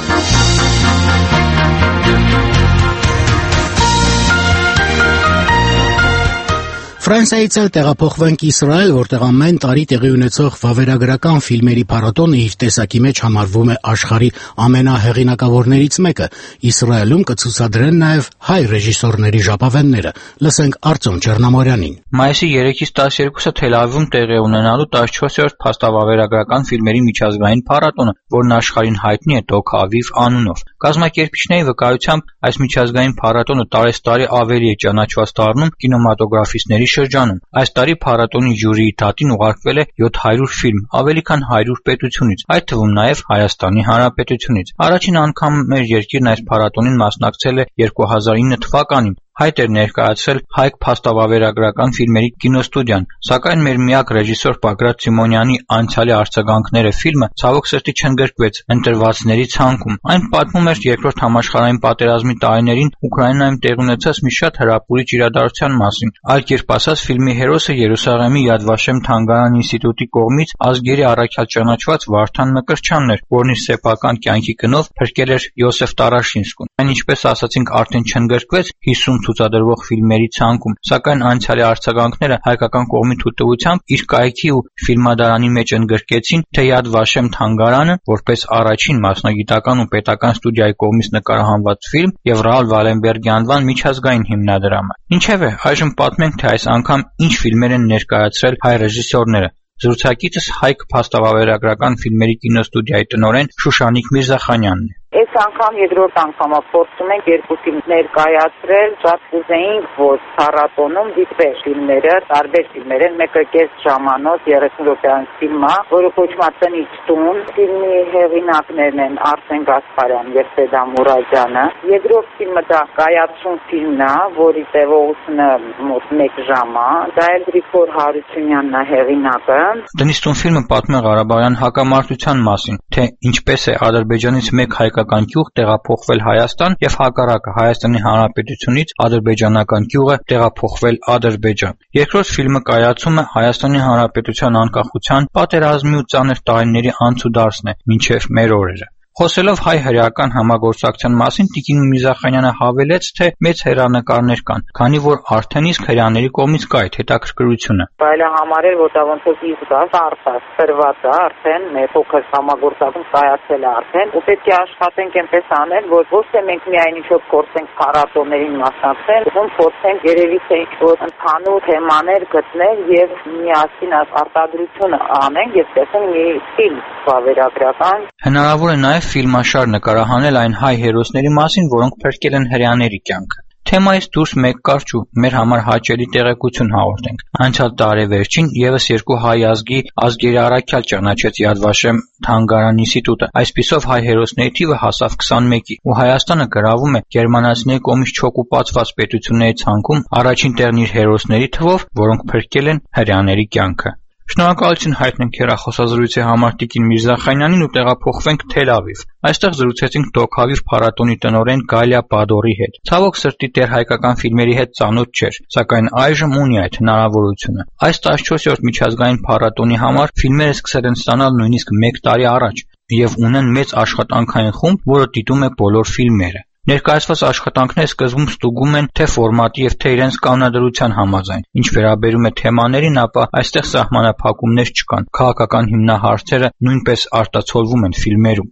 Ֆրանսիայից էլ տեղափոխվենք Իսրայել, որտեղ ամեն տարի տեղի ունեցող վավերագրական ֆիլմերի փառատոնը իր տեսակի մեջ համարվում է աշխարհի ամենահեղինակավորներից մեկը։ Իսրայելում կցուցադրեն նաև հայ ռեժիսորների ժապավենները։ Լսենք Արտյոմ Չեռնամորյանին։ Մայիսի 3-ից 12-ը Թել Ավիվում տեղի ունենալու 14-րդ փաստավավերագրական ֆիլմերի միջազգային փառատոնը, որն աշխարհին հայտնի է Դոկ Ավիվ անունով։ Կազմակերպիչների վկայությամբ այս միջազգային փառատոնը տարեցտարի ավելի է ճանաչված դառնում կինեմատոգրաֆիստների շրջանում։ Այս տարի փառատոնի ժյուրիի դատին ուղարկվել է 700 ֆիլմ, ավելի քան 100 պետությունից, այդ թվում նաև Հայաստանի Հանրապետությունից։ Առաջին անգամ մեր երկիրն այս փառատոնին մասնակցել է 2009 թվականին։ Հայտ էր ներկայացրել Հայք փաստավավերագրական ֆիլմերի կինոստուդիան, սակայն մեր միակ ռեժիսոր Պագրատ Սիմոնյանի «Անցյալի արձագանքները» ֆիլմը ցավոք սրտի չընդգրկվեց ընտրվածների ցանկում։ Այն պատմում էր Երկրորդ համաշխարհային պատերազմի տարիներին Ուկրաինայում տեղի ունեցած մի շատ հրապուրիչ իրադարձության մասին։ Այլ կերպ ասած, ֆիլմի հերոսը Երուսաղեմի Յադ Վաշեմ թանգարան ինստիտուտի կողմից ազգերի առաքյալ ճանաչված Վարդան Մկրտչյանն էր, որն իր սեփական կյանքի գնով փրկել էր Յոսեֆ Տարաշինսկուն։ Այն, ինչպես ասացինք, արդեն չընդգրկվեց 50 ցուցադրվող ֆիլմերի ցանկում, սակայն «Անցյալի արձագանքները» հայկական կողմի թույլտվությամբ իր կայքի ու ֆիլմադարանի մեջ ընդգրկեցին թե Յադ Վաշեմ թանգարանը որպես առաջին մասնագիտական ու պետական ստուդիայի կողմից նկարահանված ֆիլմ եւ Ռաուլ Վալենբերգի անվան միջազգային հիմնադրամը։ Ինչևէ, այժմ պատմենք, թե այս անգամ ինչ ֆիլմեր են ներկայացրել հայ ռեժիսորները։ Զրուցակիցս Հայք փաստավավերագրական ֆիլմերի կինոստուդիայի տնօրեն Շուշանիկ Միրզախանյանն է։ Այս անգամ երկրորդ անգամը փորձում ենք երկու ֆիլմ ներկայացրել, շատ կուզեինք, որ փառատոնում դիտվեն ֆիլմերը, տարբեր ֆիլմեր են, մեկը կես ժամանոց 30 րոպեանոց ֆիլմ է, որը կոչվում է Տնից տուն։ Ֆիլմի հեղինակներն են Արսեն Գասպարյան եւ Սեդա Մուրադյանը։ Երկրորդ ֆիլմը դա կայացում ֆիլմն է, որի տևողությունը մոտ 1 ժամ է, դա էլ Գրիգոր Հարությունյանն է հեղինակը։ Տնից տուն ֆիլմը պատմում է Ղարաբաղյան հակամարտության մասին, թե ինչպես է Ադրբեջանից մեկ հայկական գյուղ տեղափոխվել Հայաստան եւ հակառակը Հայաստանի Հանրապետությունից ադրբեջանական գյուղը տեղափոխվել Ադրբեջան։ Երկրորդ ֆիլմը կայացում է Հայաստանի Հանրապետության անկախության պատերազմի ու ծանր տարիների անցուդարձն է մինչև մեր օրերը։ Խոսելով հայ-հրեական համագործակցության մասին, Տիկին Միրզախանյանը հավելեց, թե մեծ հեռանկարներ կան, քանի որ արդեն իսկ հրեաների կողմից կա այդ հետաքրքրությունը։ Բայց համարել, որ դա ոնց որ իսկ արտաս ծրված է, արդեն մեր փոքր համագործակցություն կայացել է արդեն, ու պետք է աշխատենք այնպես անել, որ ոչ թե մենք միայն ինչ-որ փորձենք փառատոներին մասնակցել, ում փորձենք երևի թե ինչ-որ ընդհանուր թեմաներ գտնել եւ միասին արտադրությունը անենք եւ տեսնենք մի ֆիլմ վավերագրական։ Հնարավոր է նաեւ ֆիլմաշար նկարահանել այն հայ հերոսների մասին, որոնք փրկել են հրեաների կյանքը։ Թեմայից դուրս մեկ կարճ ու մեր համար հաճելի տեղեկություն հաղորդենք։ Անցյալ տարեվերջին եւս երկու հայ ազգերի առաքյալ ճանաչեց Յադ Վաշեմ թանգարան ինստիտուտը։ Այսպիսով հայ հերոսների թիվը հասավ 21-ի, ու Հայաստանը գրավում է գերմանացիների կողմից չօկուպացված պետությունների ցանկում առաջին տեղն իր հերոսների թվով, որոնք փրկել են հրեաների կյանքը։ Շնորհակալություն հայտնենք հեռախոսազրույցի համար Տիկին Միրզախանյանին ու տեղափոխվենք Թել Ավիվ։ Այստեղ զրուցեցինք Դոկ Ավիվ փառատոնի տնօրեն Գալիա Բադորի հետ։ Ցավոք սրտի դեռ հայկական ֆիլմերի հետ ծանոթ չէր, սակայն այժմ ունի այդ հնարավորությունը։ Այս 14-րդ միջազգային փառատոնի համար ֆիլմերը սկսել են ստանալ նույնիսկ 1 տարի առաջ եւ ունեն մեծ աշխատանքային խումբ, որը դիտում է բոլոր ֆիլմերը։ Ներկայացված աշխատանքները սկզբում ստուգում են թե ֆորմատի եւ թե իրենց կանոնադրության համաձայն։ Ինչ վերաբերում է թեմաներին, ապա այստեղ սահմանափակումներ չկան։ Քաղաքական հիմնահարցերը նույնպես արտացոլվում են ֆիլմերում։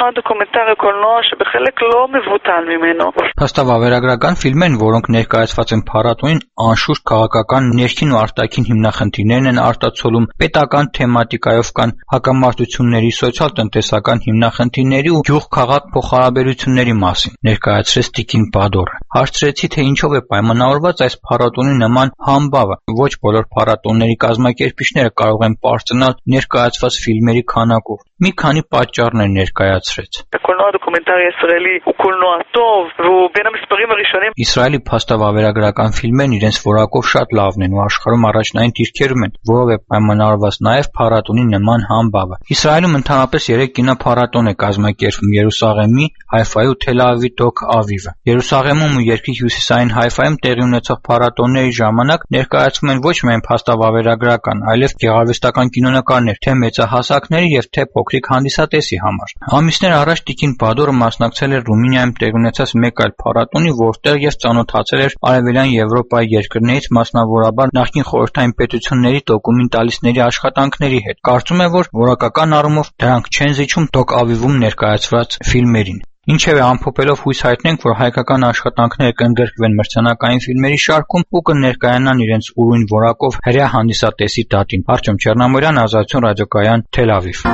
Փաստավավերագրական ֆիլմերն, որոնք ներկայացված են փառատոնին, անշուշտ քաղաքական ներքին ու արտաքին հիմնախնդիրներն են արտացոլում, պետական թեմատիկայով կան հակամարտությունների, սոցիալ-տնտեսական հիմնախնդիրների ու գյուղ-քաղաք փոխհարաբերությունների մասին։ Ներկայացրեց Տիկին Բադորը։ Հարցրեցի, թե ինչով է պայմանավորված այս փառատոնի նման համբավը։ Ոչ բոլոր փառատոնների կազմակերպիչները կարող են պարծենալ ներկայացված ֆիլմերի քանակով։ Մի քանի պատճառներ ներկայացրեց։ Իսրայելի փաստավավերագրական ֆիլմերն իրենց որակով շատ լավն են ու աշխարհում առաջնային դիրքերում են, որով է պայմանավորված նաև փառատոնի նման համբավը։ Իսրայելում ընդհանրապես 3 կինոփառատոն է կազմակերպվում՝ Երուսաղեմի, Հայֆայի ու Թել Ավիվի Դոկ Ավիվը։ Երուսաղեմում ու երկրի հյուսիսային Հայֆայում տեղի ունեցող փառատոնների ժամանակ ներկայացվում են ոչ միայն փաստավավերագրական, այլև գեղարվեստական կինոնկարներ թե մեծահասակների եւ թե փոքրիկ հանդիսատեսի համար։ Ամիսներ Ամիսներ առաջ տիկին Բադորը մասնակցել էր Ռումինիայում տեղի ունեցած մեկ այլ փառատոնի, որտեղ ես ծանոթացել էր Արևելյան Եվրոպայի երկրներից, մասնավորաբար նախկին խորհրդային պետությունների դոկումենտալիստների աշխատանքների հետ։ Կարծում եմ, որ որակական առումով դրանք չեն զիջում Տոկ-Ավիվում ներկայացված ֆիլմերին։ Ինչևէ, ամփոփելով հույս հայտնենք, որ հայկական աշխատանքները կընդգրկվեն մրցանակային ֆիլմերի շարքում ու կներկայանան իրենց ուրույն որակով հրեա հանդիսատեսի դատին։ Արտյոմ Չեռնամորյան, Ազատություն ռադիոկայան, Թել Ավիվ։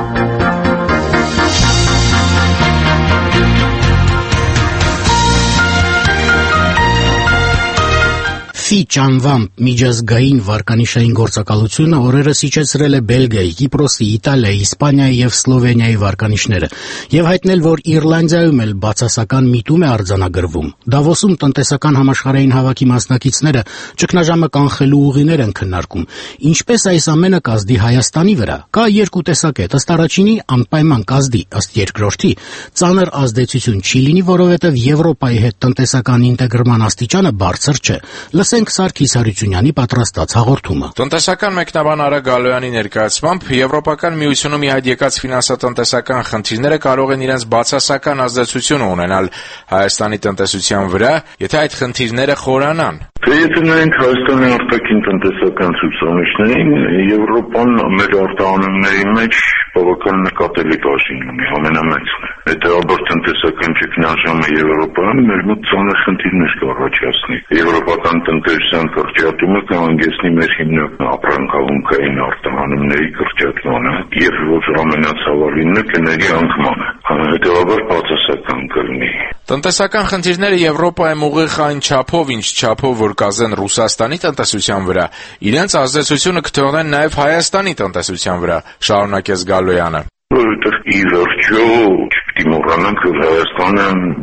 Ֆիչ անվամբ միջազգային վարկանիշային գործակալությունը օրերս իջեցրել է Բելգիայի, Կիպրոսի, Իտալիայի, Իսպանիայի և Սլովենիայի վարկանիշները և հայտնել, որ Իռլանդիայում էլ բացասական միտում է արձանագրվում։ Դավոսում տնտեսական համաշխարհային հավաքի մասնակիցները ճգնաժամը կանխելու ուղիներ են քննարկում։ Ինչպես այս ամենը կազդի Հայաստանի վրա։ Կա երկու տեսակետ, ըստ առաջինի անպայման կազդի, ըստ երկրորդի ծանր ազդեցություն չի լինի, որովհետև Եվրոպայի հետ տնտեսական ինտեգրման աստիճանը բարձր չէ։ Լսենք Սարգիս Հարությունյանի պատրաստած հաղորդումը։ Տնտեսական մեկնաբան Արա Գալոյանի ներկայացմամբ Եվրոպական միությունում ի հայտ եկած ֆինանսատնտեսական խնդիրները կարող են իրենց բացասական ազդեցություն ունենալ Հայաստանի տնտեսության վրա, եթե այդ խնդիրները խորանան։ Եթե նայենք Հայաստանի արտաքին տնտեսական ցուցանիշներին, Եվրոպան մեր արտահանումների մեջ բավական նկատելի բաժին ունի, ամենամեծն է։ Հետևաբար տնտեսական ճգնաժամը Եվրոպայում մեր մոտ ծանր խնդիրներ կառաջացնի։ Եվրոպական տնտեսության կրճատումը կհանգեցնի մեր հիմնական ապրանքահունքային արտահանումների կրճատմանը եւ ոչ ամենացավալինը կների անկմանը։ Հետևաբար բացասական կլինի։ Տնտեսական խնդիրները Եվրոպայում ուղիղ այն չափով, ինչ չափով որ կազդեն Ռուսաստանի տնտեսության վրա, իրենց ազդեցությունը կթողնեն նաև Հայաստանի տնտեսության վրա, շարունակեց Գալոյանը։ Որովհետև ի վերջո չպետք է մոռանանք, որ Հայաստանը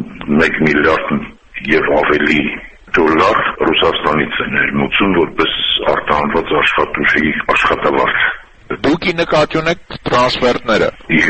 1 միլիարդ եւ ավելի դոլար Ռուսաստանից է ներմուծում որպես արտահանված աշխատուժի աշխատավարձ։ Դուք նկատի ունեք տրանսֆերտները։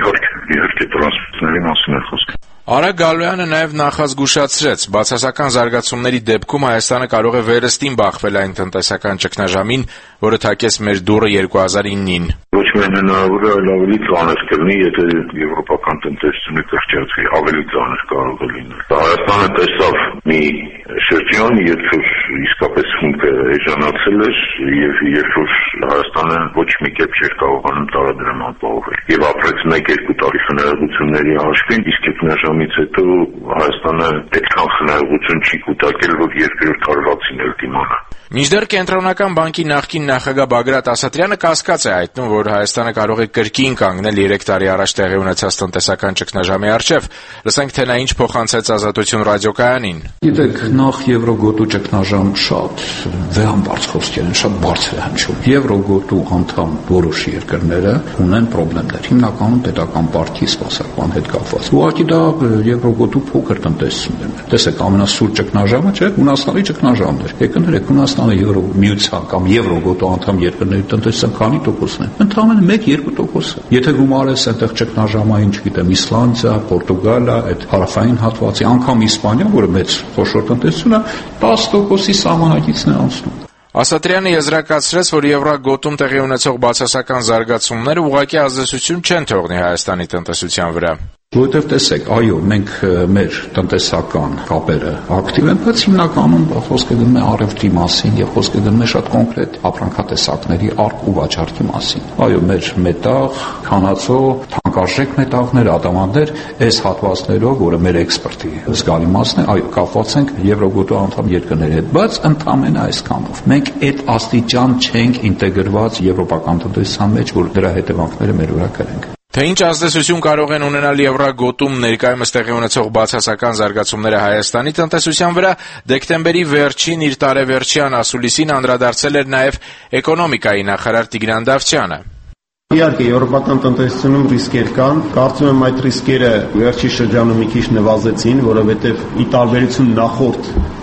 Իհարկե տրանսֆերտների մասին է խոսքը։ Արա Գալոյանը նաև նախազգուշացրեց, բացասական զարգացումների դեպքում Հայաստանը կարող է վերստին բախվել այն տնտեսական ճգնաժամին, որը թակեց մեր դուռը 2009-ին։ Ոչ միայն հնարավոր է, այլ ավելի ծանր կլինի, եթե եվրոպական տնտեսությունը կրճատվի, ավելի ծանր կարող է լինել։ Հայաստանը տեսավ մի շրջան, երբ որ իսկապես ֆունկը էժանացել էր եւ երբ որ Հայաստանը ոչ մի կերպ չէր կարողանում տարածում ապահովել։ Եվ ապրեց 1-2 տարի խնայողությունների հաշվին, իսկ ճգնաժամից հետո Հայաստանը այդքան խնայողություն չի կուտակել, որ երկրորդ հարվածին էլ դիմանա։ Մինչդեռ Կենտրոնական բանկի նախկին նախագահ Բագրատ Ասատրյանը կասկած է հայտնում, որ Հայաստանը կարող է կրկին կանգնել 3 տարի առաջ տեղի ունեցած տնտեսական ճգնաժամի առջև։ Լսենք, թե նա ինչ փոխանցեց Ազատություն ռադիոկայանին։ Գիտեք, նախ Եվրոգոտու ճգնաժամ շատ վեհամբարձ խոսքեր են, շատ բարձր է հնչում։ Եվրոգոտու անդամ որոշ երկրները ունեն խնդիրներ, հիմնականում պետական պարտքի սպասարկման հետ կապված։ Ուղղակի դա Եվրոգոտու փոքր տնտեսությունն է։ Տեսեք, ամենասուր ճգնաժամը չէ, Հունաստանի ճգնաժամն էր։ Եկներեք Հունաստանը Եվրոմիության կամ Եվրոգոտու անդամ երկրների տնտեսության քանի տոկոսն է։ Ընդամենը 1-2%։ Եթե գումարես այնտեղ ճգնաժամային, չգիտեմ, Իսլանդիա, Պորտուգալիա, այդ հարավային հատվածի, անգամ Իսպանիա, որը մեծ խոշոր տնտեսություն է, 10%-ի սահմանակիցն է անցնում։ Ասատրյանը եզրակացրեց, որ Եվրոգոտում տեղի ունեցող բացասական զարգացումները ուղղակի ազդեցություն չեն թողնի Հայաստանի տնտեսության վրա։ Որովհետև տեսեք, այո, մենք մեր տնտեսական կապերը ակտիվ են, բայց հիմնականում խոսքը գնում է առևտրի մասին եւ խոսքը գնում է շատ կոնկրետ ապրանքատեսակների առք ու վաճառքի մասին։ Այո, մեր մետաղ, քանածո, թանկարժեք մետաղներ, ադամանդներ, այս հատվածներով, որը մեր էքսպորտի զգալի մասն է, այո, կապված ենք Եվրոգոտու անդամ երկրների հետ, բայց ընդամենը այսքանով։ Մենք այդ աստիճան չենք ինտեգրված եվրոպական տնտեսության մեջ, որ դրա հետևանքները մեր վրա կրենք։ Թե ինչ ազդեցություն կարող են ունենալ Եվրոգոտում ներկայումս տեղի ունեցող բացասական զարգացումները Հայաստանի տնտեսության վրա, դեկտեմբերի վերջին իր տարեվերջյան ասուլիսին անդրադարձել էր նաև էկոնոմիկայի նախարար Տիգրան Դավթյանը։ Իհարկե, եվրոպական տնտեսությունում ռիսկեր կան։ Կարծում եմ այդ ռիսկերը վերջի շրջանում մի քիչ նվազեցին, որովհետև ի տարբերություն նախորդ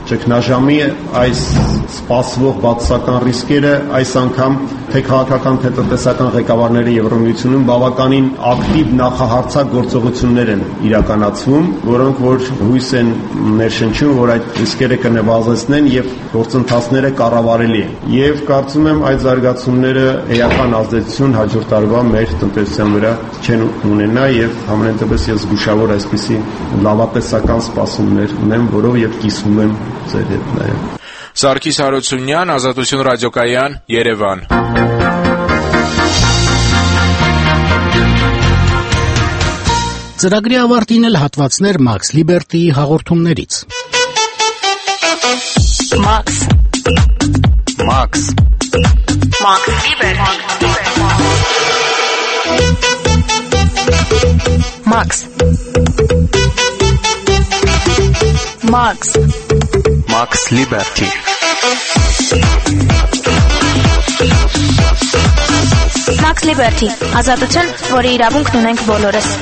ճգնաժամի այս սպասվող բացասական ռիսկերը այս անգամ թե քաղաքական թե տնտեսական ղեկավարների Եվրամիությունում բավականին ակտիվ նախահարցակ գործողություններ են իրականացվում, որոնք որ հույս են ներշնչում, որ այդ ռիսկերը կնվազեցնեն եւ գործընթացները կառավարելի են։ Եվ կարծում եմ այդ զարգացումները էական ազդեցություն հաջորդ տարվա մեր տնտեսության վրա չեն ունենա եւ համենայն դեպս ես զգուշավոր այսպիսի լավատեսական սպասումներ ունեմ, որով եւ կիսվում եմ ձեր հետ նաեւ։ Սարգիս Հարությունյան, Ազատություն ռադիոկայան, Երևան։ Ծրագրի ավարտին էլ հատվածներ Max Liberty-ի հաղորդումներից։ Max Liberty Max Liberty Max Liberty ազատություն, որի իրավունքն ունենք բոլորս։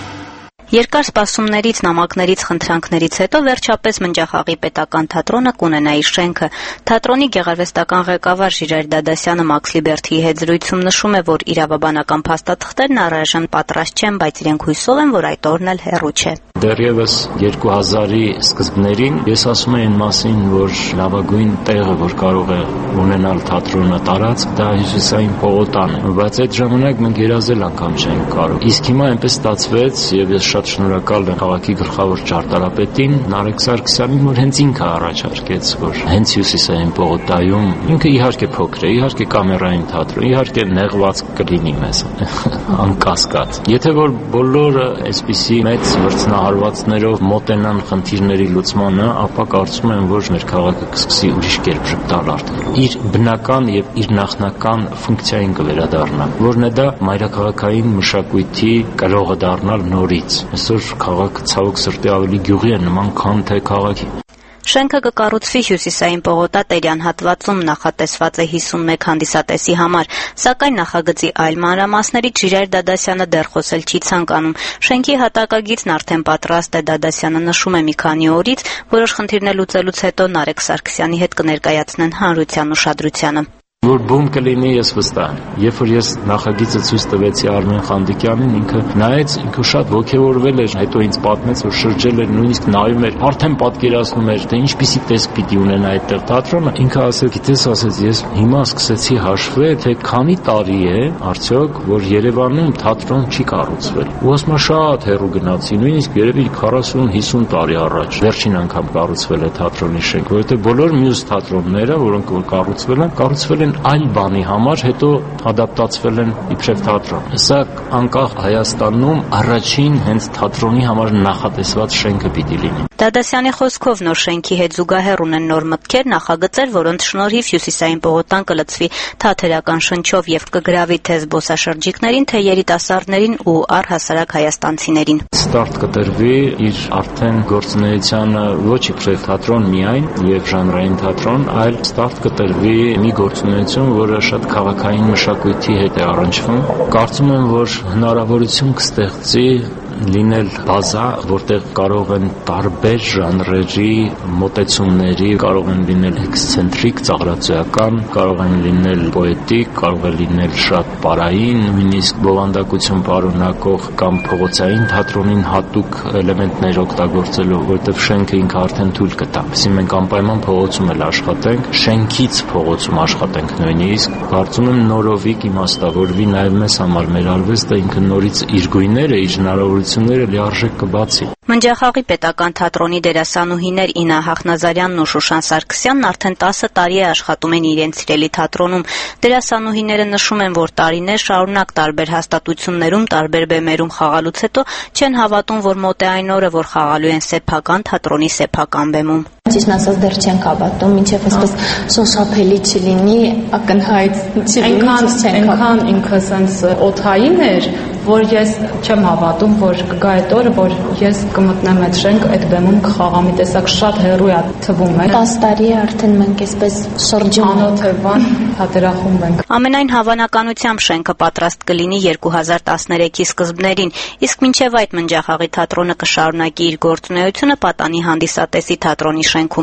Երկար սպասումներից, նամակներից, խնդրանքներից հետո վերջապես Մնջախաղի պետական թատրոնը կունենա իր շենքը։ Թատրոնի գեղարվեստական ղեկավար Ժիրայր Դադասյանը Max Liberty-ի հետ զրույցում նշում է, որ իրավաբանական փաստաթղթերն առայժմ պատրաստ չեն, բայց իրենք հույսով են, որ այդ օրն էլ հեռու չէ։ Դեռևս 2000-ի սկզբներին ես ասում եմ այն մասին, որ լավագույն տեղը, որ կարող է ունենալ թատրոնը տարածք, դա Հյուսիսային պողոտան է, բայց այդ ժամանակ մենք երազել անգամ չենք կարող։ Իսկ հիմա այնպես ստացվեց, եւ ես շատ շնորհակալ եմ քաղաքի գլխավոր ճարտարապետին Նարեկ Սարգսյանին, որ հենց ինքը առաջարկեց, որ հենց Հյուսիսային պողոտայում, ինքը իհարկե փոքր է, իհարկե կամերային թատրոն, իհարկե նեղված կլինի մեզ, անկասկած։ Եթե որ բոլորը այսպիսի մեծ վրձնահարվածներով մոտենան խնդիրների լուծմանը, ապա կարծում եմ, որ մեր քաղաքը կսկսի ուրիշ կերպ ժպտալ արդեն։ Իր բնական եւ իր նախնական ֆունկցիային կվերադառնա, որն է դա մայրաքաղաքային մշակույթի կրողը դառնալ նորից։ Այսօր քաղաքը ցավոք սրտի ավելի գյուղի է նման, քան թե քաղաքի։ Շենքը կկառուցվի Հյուսիսային պողոտա Տերյան հատվածում, նախատեսված է 51 հանդիսատեսի համար, սակայն նախագծի այլ մանրամասներից Ժիրայր Դադասյանը դեռ խոսել չի ցանկանում։ Շենքի հատակագիծն արդեն պատրաստ է, Դադասյանը նշում է մի քանի օրից, որոշ խնդիրներ լուծելուց հետո Նարեկ Սարգսյանի հետ կներկայացնեն հանրության ուշադրությանը։ Որ բում կլինի, ես վստահ եմ։ Երբ որ ես նախագիծը ցույց տվեցի Արմեն Խանդիկյանին, ինքը նայեց, ինքը շատ ոգևորվել էր, հետո ինձ պատմեց, որ շրջել էր, նույնիսկ նայում էր, արդեն պատկերացնում էր, թե ինչպիսի տեսք պիտի ունենա այդտեղ թատրոնը։ Ինքը ասեց, գիտես, ասեց, ես հիմա սկսեցի հաշվել, թե քանի տարի է արդյոք, որ Երևանում թատրոն չի կառուցվել։ Ու ասма շատ հեռու գնացի, նույնիսկ երևի 40-50 տարի առաջ վերջին անգամ կառուցվել է թատրոնի շենք, որովհետև բոլոր մյուս թատրոնները, որոնք կառուցվել են այլ բանի համար, հետո ադապտացվել են իբրև թատրոն։ Սա անկախ Հայաստանում առաջին հենց թատրոնի համար նախատեսված շենքը պիտի լինի։ Դադասյանի խոսքով նոր շենքի հետ զուգահեռ ունեն նոր մտքեր, նախագծեր, որոնց շնորհիվ Հյուսիսային պողոտան կլցվի թատերական շնչով եւ կգրավի թե զբոսաշրջիկներին, թե երիտասարդներին ու առհասարակ հայաստանցիներին։ Ստարտ կտրվի իր արդեն գործունեությանը ոչ իբրև թատրոն միայն եւ ժանրային թատրոն, այլ ստարտ կտրվի մի գործունեություն, որը շատ քաղաքային մշակույթի հետ է առնչվում։ Կարծում եմ, որ հնարավորություն կստեղծի լինել բազա, որտեղ կարող են տարբեր ժանրերի մոտեցումների, կարող են լինել էքսցենտրիկ, ծաղրածոյական, կարող են լինել պոետիկ, կարող է լինել շատ պարային, նույնիսկ բովանդակություն պարունակող կամ փողոցային թատրոնին հատուկ էլեմենտներ օգտագործելով, որտեղ շենքը ինքը արդեն թույլ կտա։ Այսինքն մենք անպայման փողոցում էլ աշխատենք, շենքից փողոցում աշխատենք նույնիսկ։ Կարծում եմ նորովի կիմաստավորվի նաև մեզ համար մեր արվեստը ինքը նորից իր գույները, իր հնարավորությունները լիարժեք կբացի։ Մնջախաղի պետական թատրոնի դերասանուհիներ Ինա Հախնազարյանն ու Շուշան Սարգսյանն արդեն 10 տարի է աշխատում են իրենց սիրելի թատրոնում։ Դերասանուհիները նշում են, որ տարիներ շարունակ տարբեր հաստատություններում, տարբեր բեմերում խաղալուց հետո չեն հավատում, որ մոտ է այն օրը, որ խաղալու են սեփական թատրոնի սեփական բեմում։ Ճիշտ ասած դեռ չենք հավատում, մինչև այսպես սոսափելի չլինի, ակնհայտ չլինի, այնքան ինքը սենց օթային էր, որ ես չեմ հավատում, որ կգա այդ օրը, որ ես կմտնեմ այդ շենք, այդ բեմում կխաղամ, մի տեսակ շատ հեռու է թվում է։ 10 տարի է արդեն մենք այսպես շրջում անոթ է բան հատերախում ենք։ Ամենայն հավանականությամբ շենքը պատրաստ կլինի 2013-ի սկզբներին, իսկ մինչև այդ Մնջախաղի թատրոնը կշարունակի իր գործունեությունը Պատանի հանդիսատեսի թատրոնի շենքում։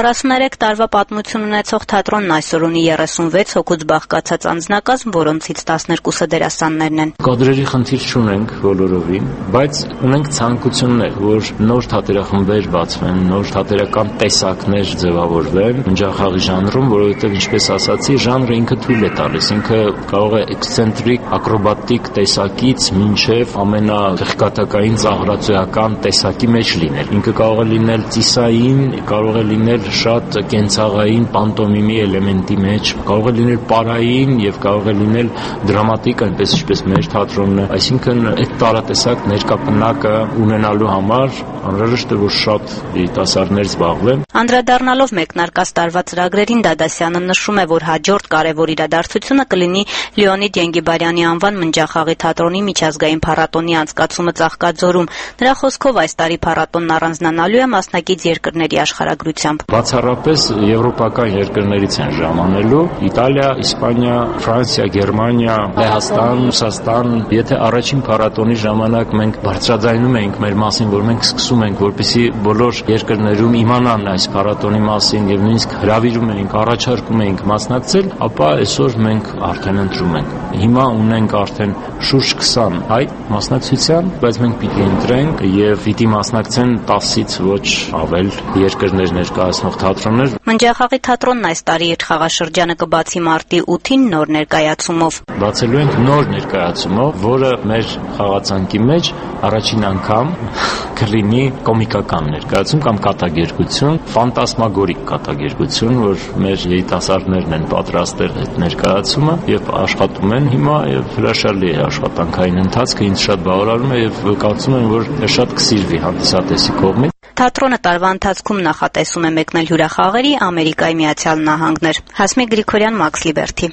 43 տարվա պատմություն ունեցող թատրոնն այսօր ունի 36 հոգուց բաղկացած անձնակազմ, որոնցից 12-ը դերասաններն են։ Կադրերի խնդիր չունենք բոլորովին, բայց ունենք ցանկություններ, որ նոր թատերախմբեր բացվեն, նոր թատերական տեսակներ ձևավորվեն Մնջախաղի ժանրում, որովհետև ինչպես ասացի, ժանրը ինքը թույլ է տալիս, ինքը կարող է էքսցենտրիկ, ակրոբատիկ տեսակից մինչև ամենաեղկատակային ծաղրածոյական տեսակի մեջ լինել։ Ինքը կարող է լինել ծիսային, կարող է լինել շատ կենցաղային պանտոմիմի էլեմենտի մեջ, կարող է լինել պարային եւ կարող է լինել դրամատիկ, այնպես ինչպես մեր թատրոնն է։ Այսինքն այդ տարատեսակ ներկապնակը ունենալու համար անհրաժեշտ է, որ շատ երիտասարդներ զբաղվեն։ Անդրադառնալով մեկնարկած տարվա ծրագրերին Դադասյանը նշում է, որ հաջորդ կարևոր իրադարձությունը կլինի Լեոնիդ Ենգիբարյանի անվան Մնջախաղի թատրոնի միջազգային փառատոնի անցկացումը Ծաղկաձորում։ Նրա խոսքով այս տարի փառատոնն առանձնանալու է մասնակից երկրների աշխարհագրությամբ։ Բացառապես եվրոպական երկրներից են ժամանելու՝ Իտալիա, Իսպանիա, Ֆրանսիա, Գերմանիա, Լեհաստան, Ռուսաստան։ Եթե առաջին փառատոնի ժամանակ մենք բարձրաձայնում էինք մեր մասին, որ մենք սկսում ենք, որպեսզի բոլոր երկրներում իմանան այս փառատոնի մասին եւ նույնիսկ հրավիրում էինք, առաջարկում էինք մասնակցել, ապա այսօր մենք արդեն ընտրում ենք։ Հիմա ունենք արդեն շուրջ 20 հայ մասնակցության, բայց մենք պիտի ընտրենք եւ պիտի մասնակցեն 10-ից ոչ ավել երկրներ ներկայացնող թատրոններ։ Մնջախաղի թատրոնն այս տարի իր խաղաշրջանը կբացի մարտի 8-ին նոր ներկայացումով։ Բացելու ենք նոր ներկայացումով, որը մեր խաղացանկի մեջ առաջին անգամ կլինի կոմիկական ներկայացում կամ կատակերգություն, ֆանտասմագորիկ կատակերգություն, որ մեր երիտասարդներն են պատրաստել այդ ներկայացումը եւ աշխատում են հիմա եւ հրաշալի է աշխատանքային ընթացքը, ինձ շատ բավարարում է եւ կարծում եմ, որ շատ կսիրվի հանդիսատեսի կողմից։ Թատրոնը տարվա ընթացքում նախատեսում է մեկնել հյուրախաղերի Ամերիկայի Միացյալ Նահանգներ։ Հասմիկ Գրիգորյան, Մաքս Լիբերթի։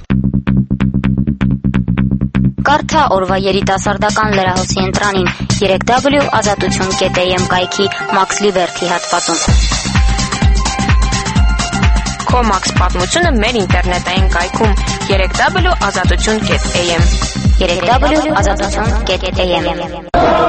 Կարդա օրվա երիտասարդական լրահոսի ընտրանին 3w.azatutun.am կայքի Մաքս Լիբերթի հատվածում։ Քո Մաքս պատմությունը մեր ինտերնետային կայքում 3w.azatutun.am 3w.azatutun.am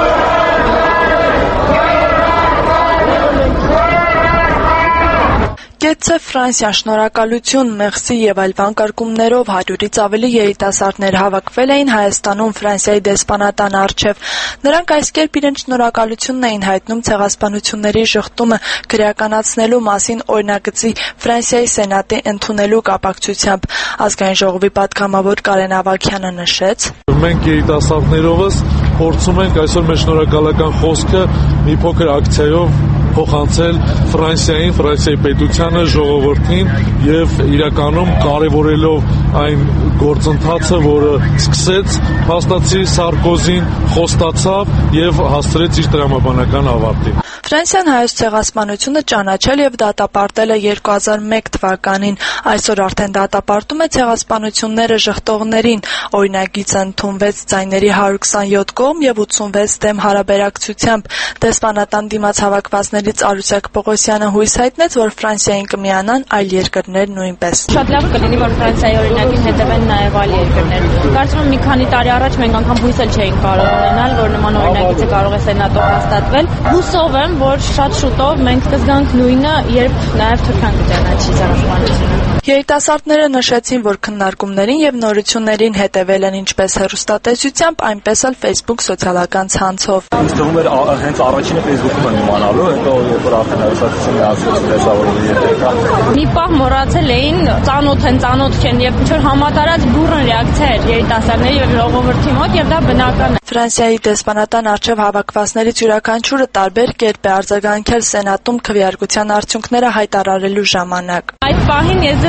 Կեցցե Ֆրանսիա, շնորհակալություն, մեղսի եւ այլ վանկարկումներով 100-ից ավելի երիտասարդներ հավաքվել էին Հայաստանում Ֆրանսիայի դեսպանատան առջև։ Նրանք այս կերպ իրենց շնորհակալությունն էին հայտնում ցեղասպանությունների շղթումը քրեականացնելու մասին օրինագծի Ֆրանսիայի Սենատի ընդունելու կապակցությամբ։ Ազգային ժողովի պատգամավոր Կարեն Ավագյանը նշեց. Մենք երիտասարդներովս փորձում ենք այսօր մեր շնորհակալական խոսքը մի փոքր ակցիայով փոխանցել Ֆրանսիային, Ֆրանսիայի պետությանը, ժողովրդին եւ իրականում կարեւորելով այն գործընթացը, որը սկսեց փաստացի Սարկոզին, խոստացավ եւ հասցրեց իր տրամաբանական ավարտին։ Ֆրանսիան հայոց ցեղասպանությունը ճանաչել եւ դատապարտել է 2001 թվականին։ Այսօր արդեն դատապարտում է ցեղասպանությունները ժխտողներին։ Օրինագիծը ընդունվեց ձայների 127 կողմ եւ 86 դեմ հարաբերակցությամբ։ Դեսպանատան դիմաց հավաքվածներից Արուսյակ Պողոսյանը հույս հայտնեց, որ Ֆրանսիային կմիանան այլ երկրներ նույնպես։ Շատ լավ կլինի, որ Ֆրանսիայի օրինակին հետևեն նաեւ այլ երկրներ։ Կարծում եմ մի քանի տարի առաջ մենք անգամ հույս էլ չէինք կարող ունենալ, որ նման օրինակիցը կարող է սենատով հաստատվել։ Հուսով եմ, որ շատ շուտով մենք կզգանք նույնը, երբ նաև Թուրքիան կճանաչի ցեղասպանությունը։ Երիտասարդները նշեցին, որ քննարկումներին եւ նորություններին հետևել են ինչպես հեռուստատեսությամբ, այնպես էլ Facebook սոցիալական ցանցով։ Ինձ թվում էր հենց առաջինը Facebook-ում եմ իմանալու, հետո երբ որ արդեն հեռուստատեսությունը ասեցին դեսավորողի հետեքա։ Մի պահ մոռացել էին, ծանոթ չեն եւ ինչ որ համատարած բուրըն ռեակցիա էր երիտասարդների եւ ժողովրդի մոտ եւ դա բնական է։ Ֆրանսիայի դեսպանատան առջև հավաքվածներից յուրաքանչյուրը տարբեր կերպ է արձագանքել Սենատում քվեարկության արդյունքները հայտարարելու ժամանակ։ Այդ պահին ես ձեզ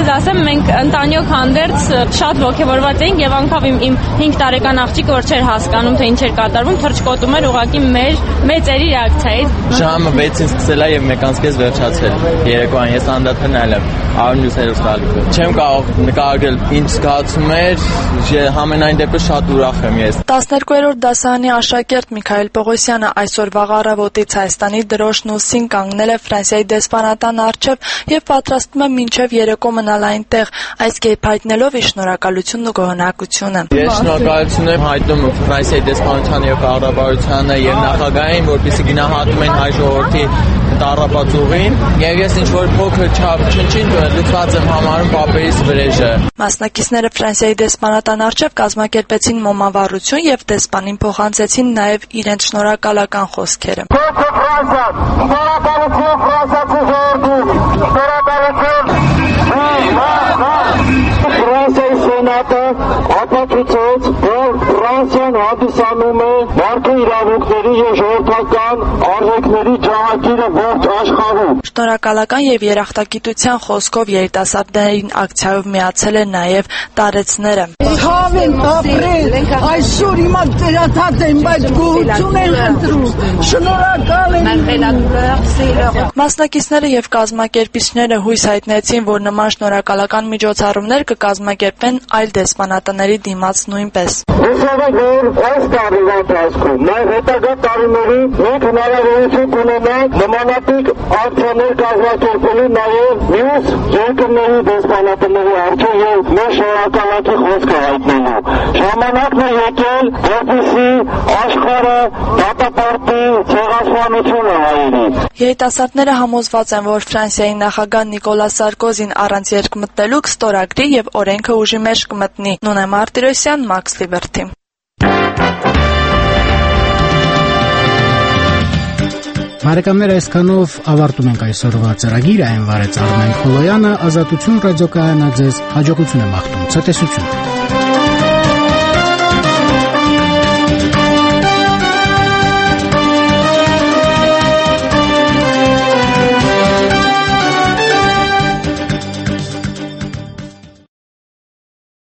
էլ ասեմ, մենք ընտանյոք հանդերձ շատ ոգևորված էինք եւ անգամ իմ 5 տարեկան աղջիկը որ չէր հասկանում թե ինչ էր կատարվում, թռչկոտում էր ուղղակի մեր մեծերի ռեակցիայից։ Ժամը 6-ին սկսել է եւ 1:30 վերջացել։ Երեկոյան ես անդադար նայել եմ արնյուսներով տալու։ Չեմ կարող նկարագրել ինչ զգացում էր, համենայն դեպս շատ ուրախ եմ ես։ 12-րդ դասարանի աշակերտ Միքայել Պողոսյանը այսօր վաղ առավոտից Հայաստանի դրոշն ու սին կանգնել է Ֆրանսիայի դեսպանատան առջև եւ պատրաստվում է մինչեւ երեկո մնալ այնտեղ, այս կերպ հայտնելով իր շնորհակալությունն ու գոհունակությունը։ Ես շնորհակալություն եմ հայտնում Ֆրանսիայի դեսպանությանը եւ կառավարությանը եւ նախագահային, որպեսզի գնահատում են հայ ժողովրդի տառապածուղին, եւ ես ինչ որ փոքր չափ չնչին լուծված եմ համարում պապերիս վրեժը։ Մասնակիցները Ֆրանսիայի դեսպանատան առջև կազմակերպեցին մոմավառություն եւ դեսպանին փոխանցեցին նաեւ իրենց շնորհակալական խոսքերը։ Ֆրանսիայի սենատը ապացուցեց, որ Ֆրանսիան հանդիսանում է մարդու իրավունքների եւ ժողովրդական արժեքների ջահակիրը ողջ աշխարհում։ Շնորհակալական եւ երախտագիտության խոսքով երիտասարդներին ակցիայով միացել են նաեւ տարեցները։ Ցավեն ապրել, այսօր հիմա ծերաթած են, բայց գոհություն են խնդրում։ Շնորհակալ եմ։ Մասնակիցները եւ կազմակերպիչները հույս հայտնեցին, որ նման շնորհակալական միջոցառումներ կկազմակերպեն այլ դեսպանատների դիմաց նույնպես։ Հուսով որ այս տարվա ընթացքում նաև հետագա տարիներին մենք հնարավորություն կունենանք նմանատիպ ակցիաներ կազմակերպելու նաև մյուս երկրների դեսպանատների առջև եւ մեր շնորհակալություն խոսքը հայտնելու։ Ժամանակն է եկել, որպեսզի աշխարհը դատապարտի ցեղասպանությունը հայերի։ Երիտասարդները համոզված են, որ Ֆրանսիայի նախագահ Նիկոլաս Սարկոզին առանց երկմտնելու կստորագրի եւ օրենքը ուժի մեջ կմտնի։ Նունե Մարտիրոսյան, Max Liberty։ Բարեկամներ, այսքանով ավարտում ենք այսօրվա ծրագիրը, այն վարեց Արմեն Խոլոյանը, Ազատություն ռադիոկայանը ձեզ հաջողություն է մաղթում, ցտեսություն։